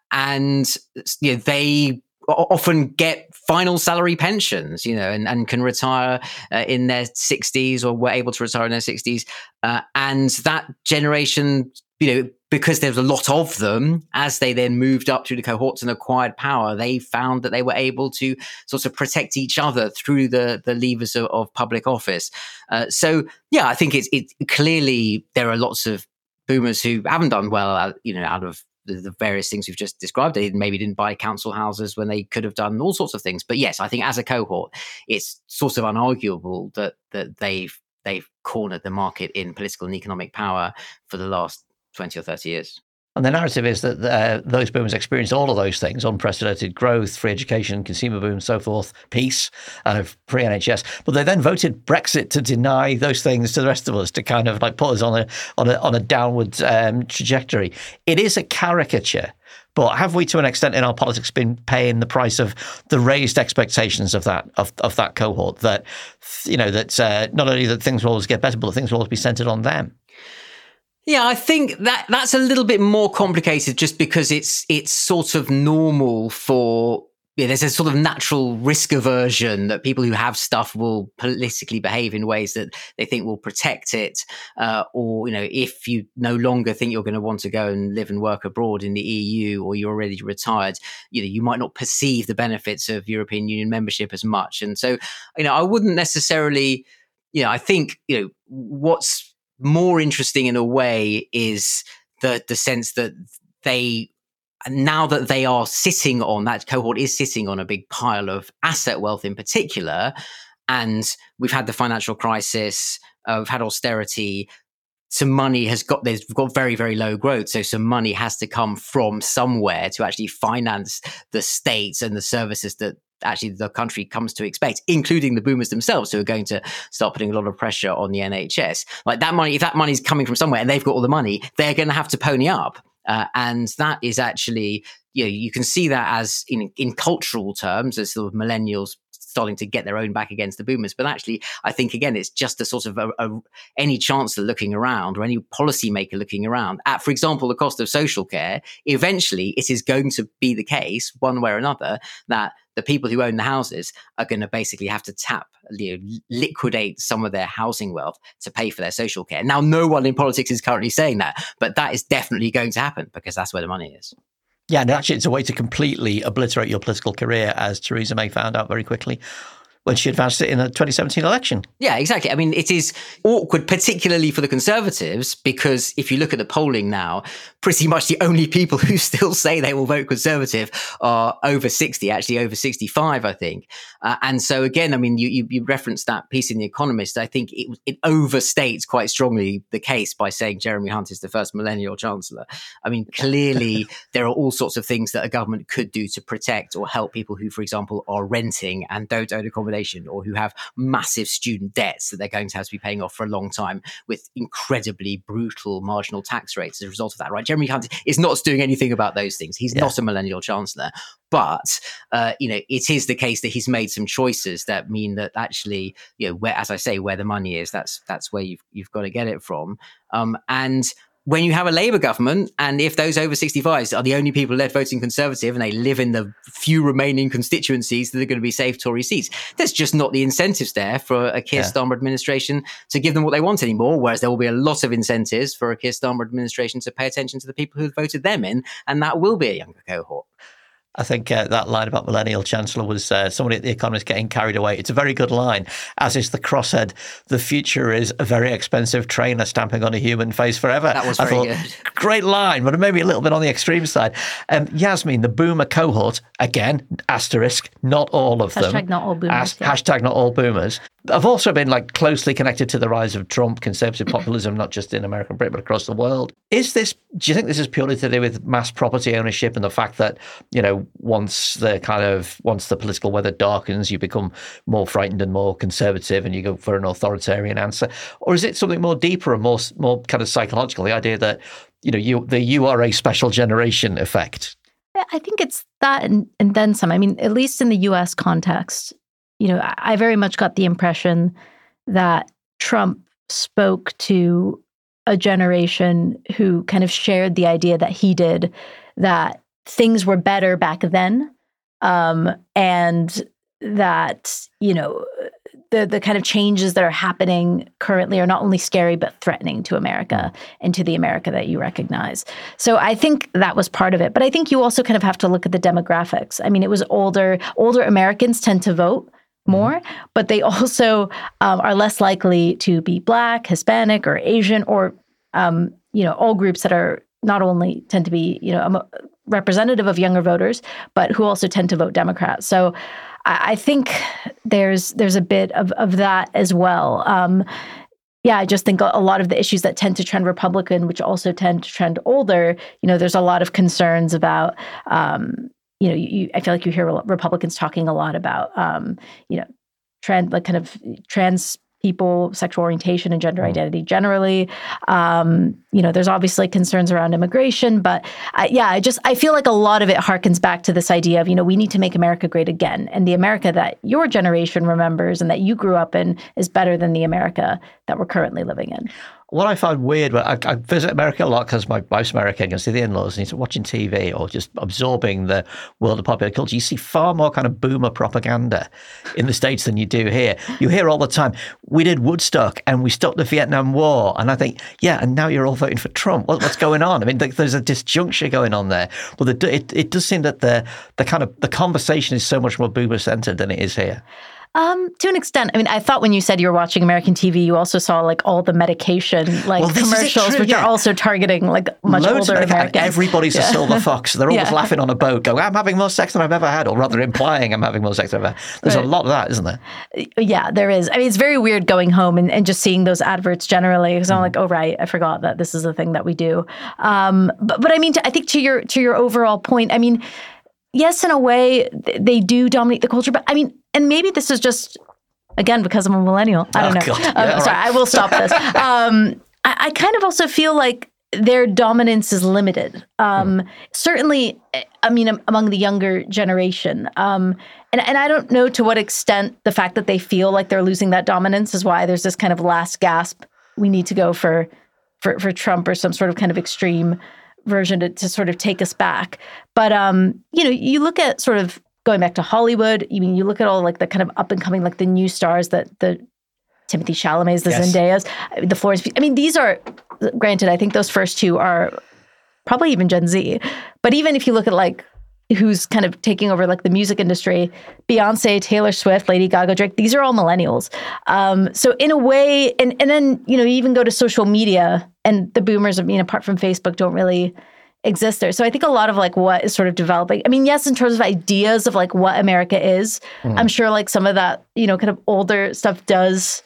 and you know, they often get final salary pensions, you know, and, and can retire uh, in their sixties or were able to retire in their sixties. Uh, and that generation, you know, because there's a lot of them, as they then moved up through the cohorts and acquired power, they found that they were able to sort of protect each other through the, the levers of, of public office. Uh, so, yeah, I think it's it, clearly there are lots of boomers who haven't done well, you know, out of the various things we've just described. They maybe didn't buy council houses when they could have done all sorts of things. But yes, I think as a cohort, it's sort of unarguable that that they've they've cornered the market in political and economic power for the last twenty or thirty years. And the narrative is that uh, those boomers experienced all of those things: unprecedented growth, free education, consumer boom, so forth, peace, and a free N H S. But they then voted Brexit to deny those things to the rest of us, to kind of like put us on a on a on a downward um, trajectory. It is a caricature. But have we, to an extent, in our politics, been paying the price of the raised expectations of that of, of that cohort? That you know that uh, not only that things will always get better, but that things will always be centred on them. Yeah, I think that that's a little bit more complicated just because it's it's sort of normal for, yeah, there's a sort of natural risk aversion that people who have stuff will politically behave in ways that they think will protect it. Uh, or, you know, if you no longer think you're going to want to go and live and work abroad in the E U, or you're already retired, you know, you might not perceive the benefits of European Union membership as much. And so, you know, I wouldn't necessarily, you know, I think, you know, what's more interesting in a way is the the sense that they, now that they are sitting on, that cohort is sitting on a big pile of asset wealth in particular, and we've had the financial crisis, uh, we've had austerity, some money has got, there's got very, very low growth. So some money has to come from somewhere to actually finance the states and the services that actually the country comes to expect, including the boomers themselves, who are going to start putting a lot of pressure on the N H S. Like that money, if that money is coming from somewhere and they've got all the money, they're going to have to pony up. Uh, and that is actually, you know, you can see that as in, in cultural terms, as sort of millennials starting to get their own back against the boomers. But actually, I think, again, it's just a sort of a, a, any chancellor looking around or any policymaker looking around at, for example, the cost of social care. Eventually, it is going to be the case, one way or another, that the people who own the houses are going to basically have to tap, you know, liquidate some of their housing wealth to pay for their social care. Now, no one in politics is currently saying that, but that is definitely going to happen because that's where the money is. Yeah, and actually it's a way to completely obliterate your political career, as Theresa May found out very quickly when she advanced it in the twenty seventeen election. Yeah, exactly. I mean, it is awkward, particularly for the Conservatives, because if you look at the polling now, pretty much the only people who still say they will vote Conservative are over sixty, actually over sixty-five, I think. Uh, and so again, I mean, you, you, you referenced that piece in The Economist. I think it, it overstates quite strongly the case by saying Jeremy Hunt is the first millennial chancellor. I mean, clearly there are all sorts of things that a government could do to protect or help people who, for example, are renting and don't own accommodation, or who have massive student debts that they're going to have to be paying off for a long time with incredibly brutal marginal tax rates as a result of that, right? Jeremy Hunt is not doing anything about those things. He's yeah. not a millennial chancellor. But, uh, you know, it is the case that he's made some choices that mean that actually, you know, where, as I say, where the money is, that's that's where you've, you've got to get it from. Um, and when you have a Labour government, and if those over sixty-fives are the only people left voting Conservative and they live in the few remaining constituencies that are going to be safe Tory seats, there's just not the incentives there for a Keir yeah. Starmer administration to give them what they want anymore, whereas there will be a lot of incentives for a Keir Starmer administration to pay attention to the people who voted them in, and that will be a younger cohort. I think uh, that line about millennial chancellor was uh, somebody at The Economist getting carried away. It's a very good line, as is the crosshead. The future is a very expensive trainer stamping on a human face forever. That was very I thought, good. Great line, but maybe a little bit on the extreme side. Um, Yasmin, the boomer cohort, again, asterisk, not all of hashtag them. Hashtag not all boomers. As, yeah. Hashtag not all boomers. Have also been like closely connected to the rise of Trump conservative populism, not just in America and Britain, but across the world. Is this, do you think this is purely to do with mass property ownership and the fact that, you know, once the kind of, once the political weather darkens, you become more frightened and more conservative and you go for an authoritarian answer? Or is it something more deeper and more, more kind of psychological, the idea that, you know, you, the you are a special generation effect? I think it's that and, and then some. I mean, at least in the U S context, you know, I very much got the impression that Trump spoke to a generation who kind of shared the idea that he did, that things were better back then, um, and that, you know, the the kind of changes that are happening currently are not only scary, but threatening to America and to the America that you recognize. So I think that was part of it. But I think you also kind of have to look at the demographics. I mean, it was older, older Americans tend to vote more, but they also um, are less likely to be Black, Hispanic, or Asian, or, um, you know, all groups that are not only tend to be, you know, um, representative of younger voters, but who also tend to vote Democrat. So I, I think there's there's a bit of, of that as well. Um, yeah, I just think a, a lot of the issues that tend to trend Republican, which also tend to trend older, you know, there's a lot of concerns about, um, you know, you, I feel like you hear Republicans talking a lot about, um, you know, trend, like kind of trans people, sexual orientation and gender identity generally. Um, you know, there's obviously concerns around immigration, but I, yeah, I just, I feel like a lot of it harkens back to this idea of, you know, we need to make America great again. And the America that your generation remembers and that you grew up in is better than the America that we're currently living in. What I find weird, but I, I visit America a lot because my wife's American, I can see the in-laws, and he's watching T V or just absorbing the world of popular culture. You see far more kind of boomer propaganda in the States than you do here. You hear all the time, we did Woodstock and we stopped the Vietnam War. And I think, yeah, and now you're all voting for Trump. What, what's going on? I mean, there's a disjuncture going on there. But the, it, it does seem that the the kind of the conversation is so much more boomer-centered than it is here. Um, to an extent. I mean, I thought when you said you were watching American T V, you also saw like all the medication like well, commercials, which yeah. are also targeting like much Loads older of Americans. Everybody's yeah. a silver fox. They're always yeah. laughing on a boat, going, I'm having more sex than I've ever had, or rather implying I'm having more sex than I've ever had. There's right. a lot of that, isn't there? Yeah, there is. I mean, it's very weird going home and, and just seeing those adverts generally, because I'm mm. like, oh, right, I forgot that this is a thing that we do. Um, but, but I mean, to, I think to your to your overall point, I mean, yes, in a way, they do dominate the culture, but I mean, and maybe this is just, again, because I'm a millennial. I don't oh, know. God. Um, Yeah, sorry, right. I will stop this. Um, I, I kind of also feel like their dominance is limited. Um, mm. Certainly, I mean, among the younger generation. Um, and, and I don't know to what extent the fact that they feel like they're losing that dominance is why there's this kind of last gasp. We need to go for, for, for Trump or some sort of kind of extreme version to, to sort of take us back. But, um, you know, you look at sort of going back to Hollywood, I mean, you look at all like the kind of up and coming, like the new stars that the Timothy Chalamet's, the yes. Zendayas, the Florence. I mean, these are, granted, I think those first two are probably even Gen Z. But even if you look at like who's kind of taking over like the music industry, Beyonce, Taylor Swift, Lady Gaga, Drake, these are all millennials. Um, so in a way, and, and then, you know, you even go to social media and the boomers, I mean, apart from Facebook, don't really exist there. So I think a lot of like what is sort of developing, I mean, yes, in terms of ideas of like what America is, mm. I'm sure like some of that, you know, kind of older stuff does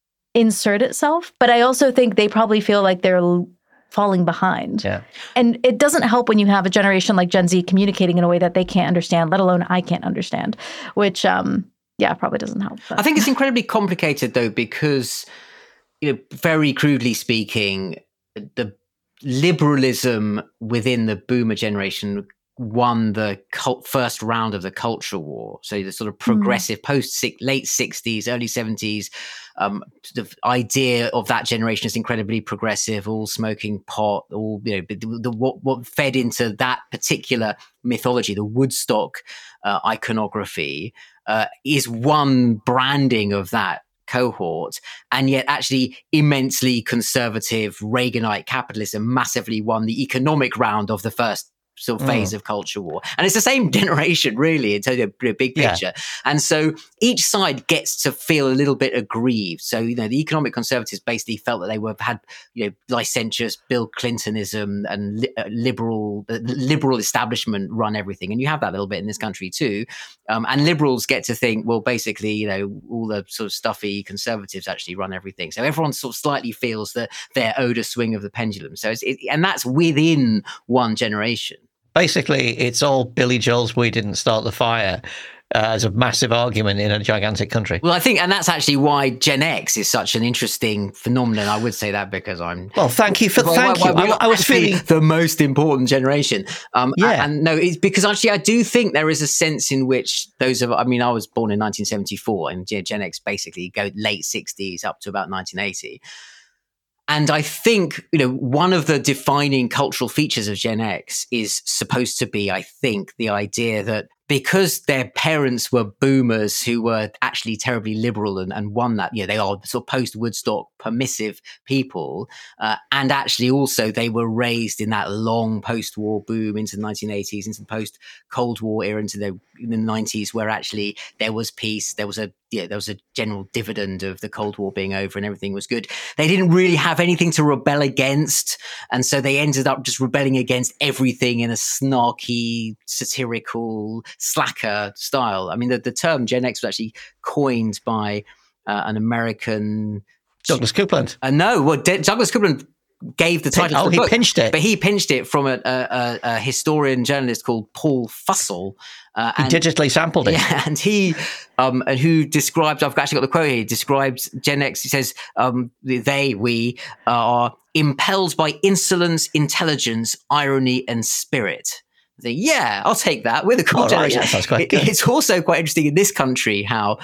insert itself, but I also think they probably feel like they're l- falling behind. Yeah. And it doesn't help when you have a generation like Gen Z communicating in a way that they can't understand, let alone I can't understand, which, um, yeah, probably doesn't help. But. I think it's incredibly complicated though, because, you know, very crudely speaking, the liberalism within the boomer generation won the cult, first round of the culture war. So the sort of progressive mm. post late sixties, early seventies, um, the idea of that generation is incredibly progressive, all smoking pot, all, you know, the, the, what, what fed into that particular mythology, the Woodstock uh, iconography, uh, is one branding of that cohort, and yet actually immensely conservative Reaganite capitalism massively won the economic round of the first sort of phase mm. of culture war. And it's the same generation, really, in terms of the big picture. Yeah. And so each side gets to feel a little bit aggrieved. So, you know, the economic conservatives basically felt that they were had, you know, licentious Bill Clintonism and li- uh, liberal uh, liberal establishment run everything. And you have that a little bit in this country too. Um, and liberals get to think, well, basically, you know, all the sort of stuffy conservatives actually run everything. So everyone sort of slightly feels that they're owed a swing of the pendulum. So it's, it, and that's within one generation. Basically, it's all Billy Joel's "We Didn't Start the Fire" uh, as a massive argument in a gigantic country. Well, I think, and that's actually why Gen X is such an interesting phenomenon. I would say that because I'm. Well, thank you for well, thank well, well, you. I, I was feeling the most important generation. Um, yeah, and, and no, it's because actually I do think there is a sense in which those of. I mean, I was born in nineteen seventy-four, and Gen X basically go late sixties up to about nineteen eighty. And I think, you know, one of the defining cultural features of Gen X is supposed to be, I think, the idea that because their parents were boomers who were actually terribly liberal and, and won that, you know, they are sort of post-Woodstock permissive people. Uh, and actually also they were raised in that long post-war boom into the nineteen eighties, into the post-Cold War era, into the, in the nineties, where actually there was peace. There was a, yeah, there was a general dividend of the Cold War being over and everything was good. They didn't really have anything to rebel against. And so they ended up just rebelling against everything in a snarky, satirical, slacker style. I mean, the, the term Gen X was actually coined by uh, an American Douglas Coupland. Uh, no, well, D- Douglas Coupland gave the title. Oh, to the he book, pinched it, but he pinched it from a, a, a historian journalist called Paul Fussell. Uh, he and, digitally sampled it. Yeah, and he, um, and who described, I've actually got the quote here, he describes Gen X, he says, um, they, we are impelled by insolence, intelligence, irony, and spirit. I think, yeah, I'll take that. We're the cool oh, generation. Right, yeah, quite good. It's also quite interesting in this country how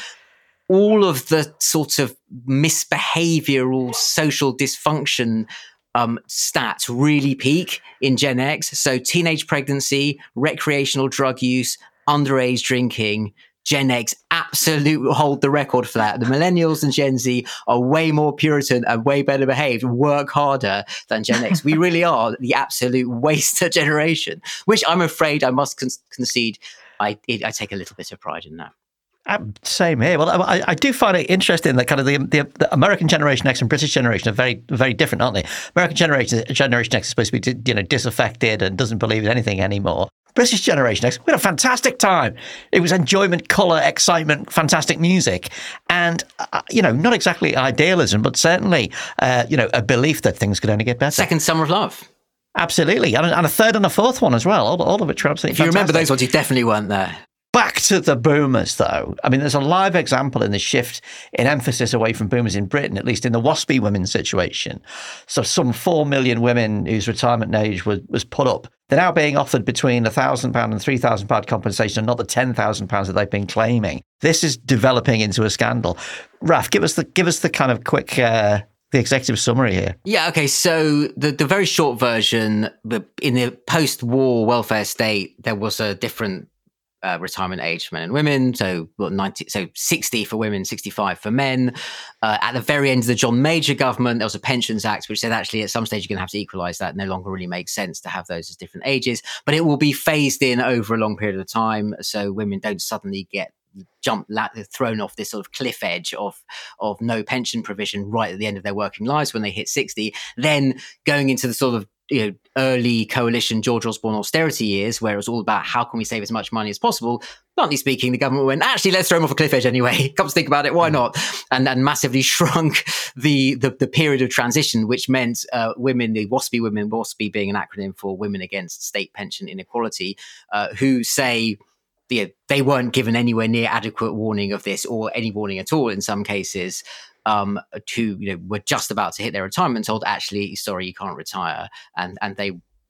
all of the sort of misbehavioral social dysfunction Um, stats really peak in Gen X. So teenage pregnancy, recreational drug use, underage drinking, Gen X absolutely hold the record for that. The millennials and Gen Z are way more Puritan and way better behaved, work harder than Gen X. We really are the absolute waster generation, which I'm afraid I must con- concede I, it, I take a little bit of pride in that. Um, same here. Well, I, I do find it interesting that kind of the, the, the American Generation X and British Generation are very, very different, aren't they? American Generation Generation X is supposed to be, you know, disaffected and doesn't believe in anything anymore. British Generation X, we had a fantastic time. It was enjoyment, colour, excitement, fantastic music, and uh, you know, not exactly idealism, but certainly, uh, you know, a belief that things could only get better. Second Summer of Love. Absolutely, and a, and a third and a fourth one as well. All, all of which were absolutely If you fantastic. remember those ones, you definitely weren't there. Back to the boomers, though. I mean, there's a live example in the shift in emphasis away from boomers in Britain, at least in the WASPy women situation. So some four million women whose retirement age was, was put up. They're now being offered between one thousand pounds and three thousand pounds compensation and not the ten thousand pounds that they've been claiming. This is developing into a scandal. Raf, give us the give us the kind of quick... Uh, the executive summary here. Yeah, okay. So the, the very short version, the, in the post-war welfare state, there was a different Uh, retirement age for men and women, so well, ninety, so sixty for women, sixty-five for men. Uh, at the very end of the John Major government, there was a Pensions Act which said actually at some stage you're going to have to equalise that. It no longer really makes sense to have those as different ages, but it will be phased in over a long period of time, so women don't suddenly get jump thrown off this sort of cliff edge of of no pension provision right at the end of their working lives when they hit sixty. Then going into the sort of you know, early coalition George Osborne austerity years, where it was all about how can we save as much money as possible. Bluntly speaking, the government went, actually, let's throw them off a cliff edge anyway. Come to think about it, why not? And and massively shrunk the the, the period of transition, which meant uh, women, the WASPy women, WASPy being an acronym for Women Against State Pension Inequality, uh, who say you know, they weren't given anywhere near adequate warning of this or any warning at all in some cases. Um, who you know were just about to hit their retirement, told actually, sorry, you can't retire, and and they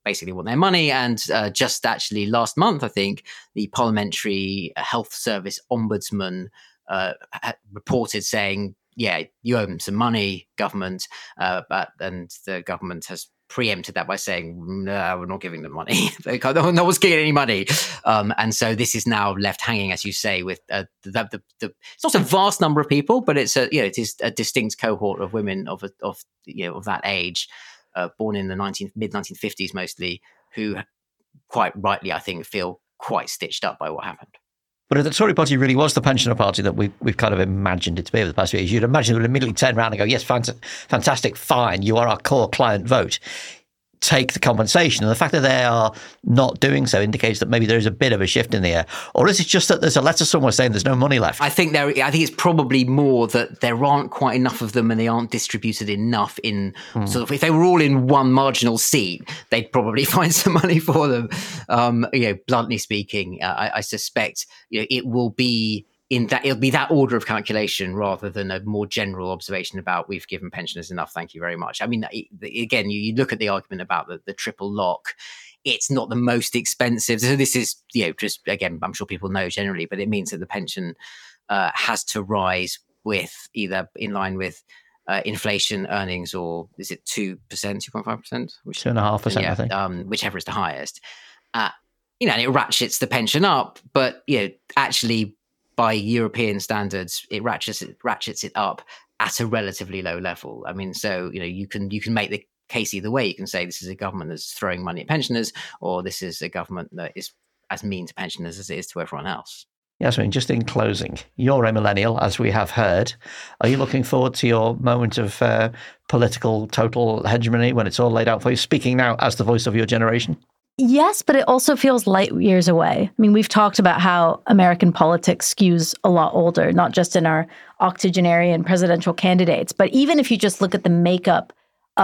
basically want their money. And uh, just actually last month, I think, the Parliamentary Health Service Ombudsman uh, reported saying, yeah, you owe them some money, government, uh, but and the government has preempted that by saying, no, we're not giving them money. No one's getting any money. Um, and so this is now left hanging, as you say, with uh, the, the, the, it's not a vast number of people, but it's a, you know, it is a distinct cohort of women of, of, you know, of that age, uh, born in the mid nineteen fifties mostly, who quite rightly, I think, feel quite stitched up by what happened. But if the Tory party really was the pensioner party that we've, we've kind of imagined it to be over the past few years, you'd imagine it would immediately turn around and go, yes, fant- fantastic, fine, you are our core client vote. Take the compensation. And the fact that they are not doing so indicates that maybe there is a bit of a shift in the air. Or is it just that there's a letter somewhere saying there's no money left? I think there. I think it's probably more that there aren't quite enough of them and they aren't distributed enough in hmm. sort of, if they were all in one marginal seat, they'd probably find some money for them. Um, you know, bluntly speaking, uh, I, I suspect you know, it will be in that it'll be that order of calculation rather than a more general observation about we've given pensioners enough, thank you very much. I mean, again, you, you look at the argument about the, the triple lock. It's not the most expensive. So this is, you know, just again, I'm sure people know generally, but it means that the pension uh, has to rise with either in line with uh, inflation earnings, or is it two percent, two point five percent, two and a half percent, I think, um, whichever is the highest. Uh, you know, and it ratchets the pension up, but you know, actually, by European standards, it ratchets it, ratchets it up at a relatively low level. I mean, so you know, you can you can make the case either way. You can say this is a government that's throwing money at pensioners, or this is a government that is as mean to pensioners as it is to everyone else. Yes, I mean, just in closing, you're a millennial, as we have heard. Are you looking forward to your moment of uh, political total hegemony when it's all laid out for you? Speaking now as the voice of your generation. Yes, but it also feels light years away. I mean, we've talked about how American politics skews a lot older, not just in our octogenarian presidential candidates, but even if you just look at the makeup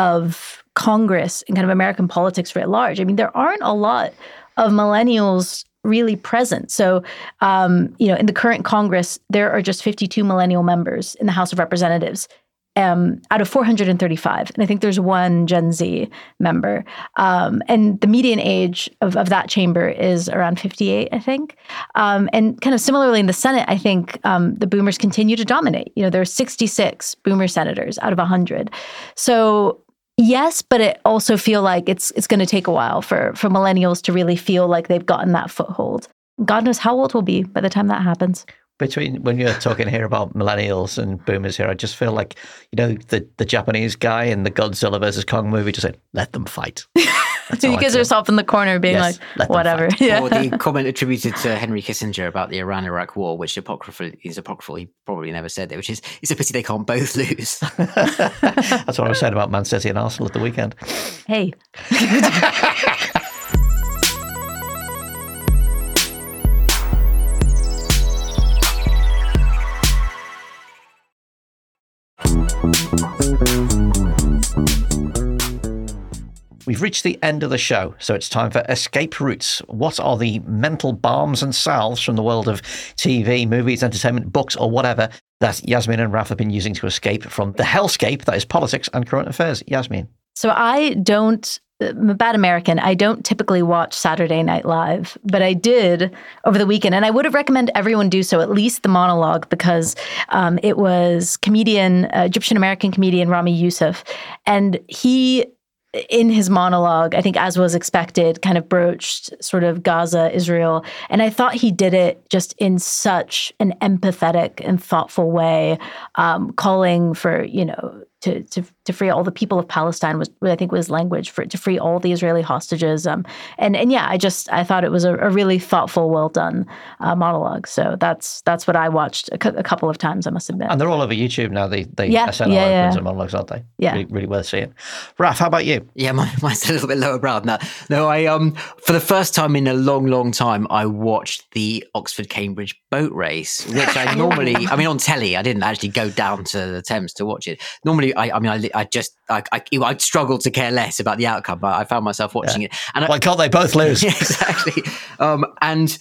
of Congress and kind of American politics writ large, I mean, there aren't a lot of millennials really present. So, um, you know, in the current Congress, there are just fifty-two millennial members in the House of Representatives. Um, out of four hundred thirty-five. And I think there's one Gen Z member. Um, and the median age of, of that chamber is around fifty-eight, I think. Um, and kind of similarly in the Senate, I think um, the boomers continue to dominate. You know, there are sixty-six boomer senators out of one hundred. So yes, but it also feel like it's it's going to take a while for, for millennials to really feel like they've gotten that foothold. God knows how old we'll be by the time that happens. Between when you're talking here about millennials and boomers here, I just feel like, you know, the, the Japanese guy in the Godzilla versus Kong movie just said, let them fight. You guys are yourself in the corner being yes, like, whatever. Yeah. Or the comment attributed to Henry Kissinger about the Iran-Iraq war, which apocryphal, is apocryphal. He probably never said it, which is, it's a pity they can't both lose. That's what I was saying about Man City and Arsenal at the weekend. Hey. We've reached the end of the show, so it's time for Escape Routes. What are the mental balms and salves from the world of T V, movies, entertainment, books, or whatever that Yasmin and Raf have been using to escape from the hellscape that is politics and current affairs? Yasmin. So I don't, I'm a bad American. I don't typically watch Saturday Night Live, but I did over the weekend. And I would have recommended everyone do so, at least the monologue, because um, it was comedian, uh, Egyptian-American comedian Rami Youssef. And he, in his monologue, I think as was expected, kind of broached sort of Gaza, Israel. And I thought he did it just in such an empathetic and thoughtful way, um, calling for, you know, to, to to free all the people of Palestine was, I think, was language for to free all the Israeli hostages. Um, and and yeah, I just I thought it was a, a really thoughtful, well done uh, monologue. So that's that's what I watched a, cu- a couple of times, I must admit. And they're all over YouTube now. The the yeah, S N L yeah, opens yeah. and monologues, aren't they? Yeah, really, really worth seeing. Raf, how about you? Yeah, my, mine's a little bit lower brow than that. No, I um for the first time in a long, long time, I watched the Oxford Cambridge boat race, which I normally, I mean, on telly, I didn't actually go down to the Thames to watch it. Normally, I, I mean, I, I just, I, I, I'd struggle to care less about the outcome, but I found myself watching yeah. it. And why I, can't they both lose? Yeah, exactly. Um, and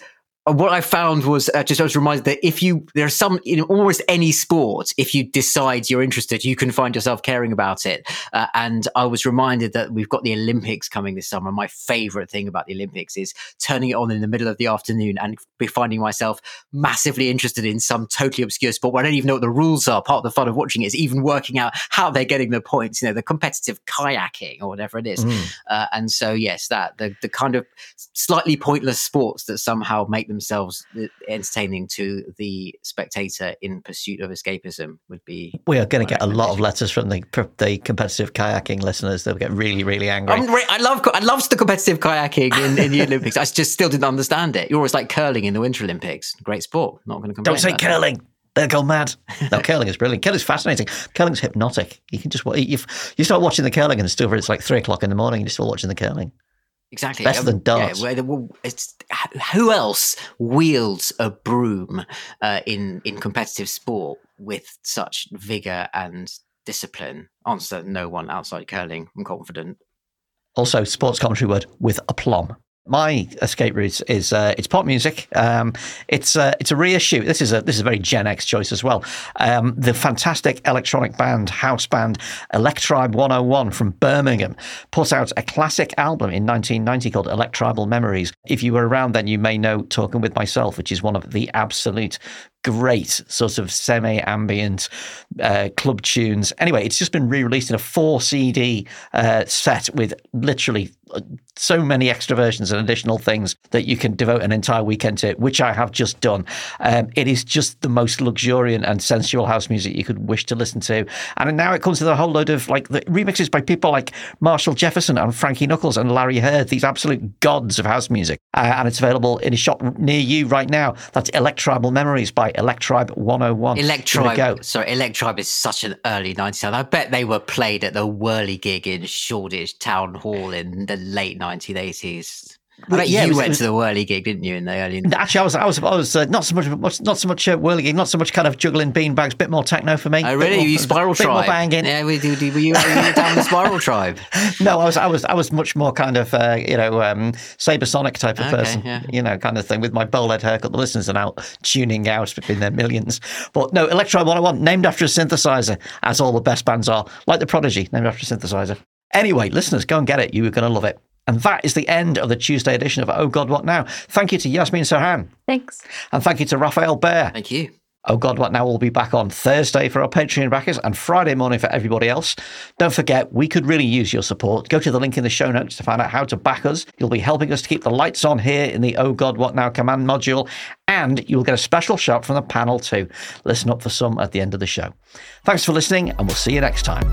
what I found was uh, just I was reminded that if you there's some in almost any sport, if you decide you're interested, you can find yourself caring about it. Uh, and I was reminded that we've got the Olympics coming this summer. My favorite thing about the Olympics is turning it on in the middle of the afternoon and be finding myself massively interested in some totally obscure sport where I don't even know what the rules are. Part of the fun of watching it is even working out how they're getting the points. You know, the competitive kayaking or whatever it is. Mm. Uh, and so yes, that the the kind of slightly pointless sports that somehow make themselves entertaining to the spectator in pursuit of escapism would be. We are going to get a lot of letters from the the competitive kayaking listeners. They'll get really, really angry. I'm re- I love I love the competitive kayaking in, in the Olympics. I just still didn't understand it. You're always like curling in the Winter Olympics. Great sport. Not going to complain. Don't say curling. That. They'll go mad. No, curling is brilliant. Curling's fascinating. Curling's hypnotic. You can just you you start watching the curling and stuff. It's like three o'clock in the morning. You're still watching the curling. Exactly. Better than darts. Yeah, well, it's, who else wields a broom uh, in in competitive sport with such vigor and discipline? Answer: no one outside curling. I'm confident. Also, sports commentary word with aplomb. My escape route is uh, it's pop music. Um, it's uh, it's a reissue. This is a this is a very Gen X choice as well. Um, the fantastic electronic band, house band, Electribe one oh one from Birmingham put out a classic album in nineteen ninety called Electribal Memories. If you were around then, you may know Talking With Myself, which is one of the absolute great sort of semi-ambient uh, club tunes. Anyway, it's just been re-released in a four C D uh, set with literally so many extra versions and additional things that you can devote an entire weekend to, which I have just done. Um, it is just the most luxuriant and sensual house music you could wish to listen to. And now it comes with a whole load of like the remixes by people like Marshall Jefferson and Frankie Knuckles and Larry Heard, these absolute gods of house music. Uh, and it's available in a shop near you right now. That's Electribal Memories by Electribe one oh one. Electribe, sorry, Electribe is such an early nineties sound. I bet they were played at the Whirly gig in Shoreditch Town Hall in the late nineteen eighties. I bet yeah, you was, went was, to the Whirly gig, didn't you? In the early actually, I was, I was, I was uh, not so much, not so much uh, Whirly gig, not so much kind of juggling beanbags, bit more techno for me. Oh, really? More, you Spiral bit Tribe? More banging. Yeah, we do. Were you, were you down the Spiral Tribe? No, I was, I was, I was much more kind of, uh, you know, um, Sabersonic type of okay, person, yeah. you know, kind of thing with my bowlehead haircut. The listeners are now tuning out between their millions. But no, Electribe one oh one, named after a synthesizer, as all the best bands are, like the Prodigy, named after a synthesizer. Anyway, listeners, go and get it. You are going to love it. And that is the end of the Tuesday edition of Oh God, What Now? Thank you to Yasmin Serhan. Thanks. And thank you to Raphael Bear. Thank you. Oh God, What Now will be back on Thursday for our Patreon backers and Friday morning for everybody else. Don't forget, we could really use your support. Go to the link in the show notes to find out how to back us. You'll be helping us to keep the lights on here in the Oh God, What Now command module. And you'll get a special shot from the panel too. Listen up for some at the end of the show. Thanks for listening, and we'll see you next time.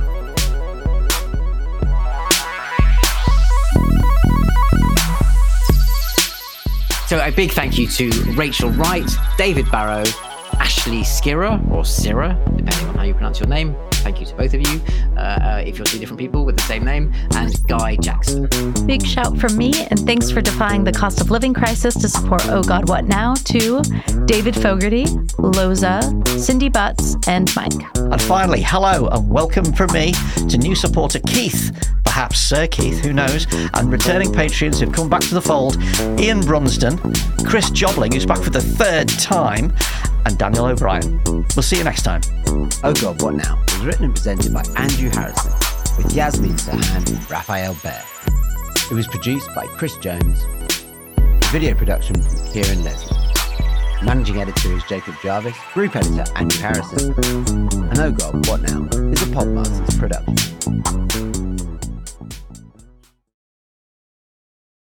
So a big thank you to Rachel Wright, David Barrow, Ashley Skirra, or Sirra, depending on how you pronounce your name. Thank you to both of you, uh, uh, if you're two different people with the same name, and Guy Jackson. Big shout from me, and thanks for defying the cost of living crisis to support Oh God, What Now, to David Fogarty, Loza, Cindy Butts, and Mike. And finally, hello and welcome from me to new supporter Keith, perhaps Sir Keith, who knows, and returning patrons who've come back to the fold, Ian Brunsden, Chris Jobling, who's back for the third time, and Daniel O'Brien. We'll see you next time. Oh God, What Now was written and presented by Andrew Harrison, with Yasmin Serhan and Raphael Bear. It was produced by Chris Jones. Video production from Kieran Leslie. Managing editor is Jacob Jarvis. Group editor Andrew Harrison. And Oh God, What Now is a Podmasters production.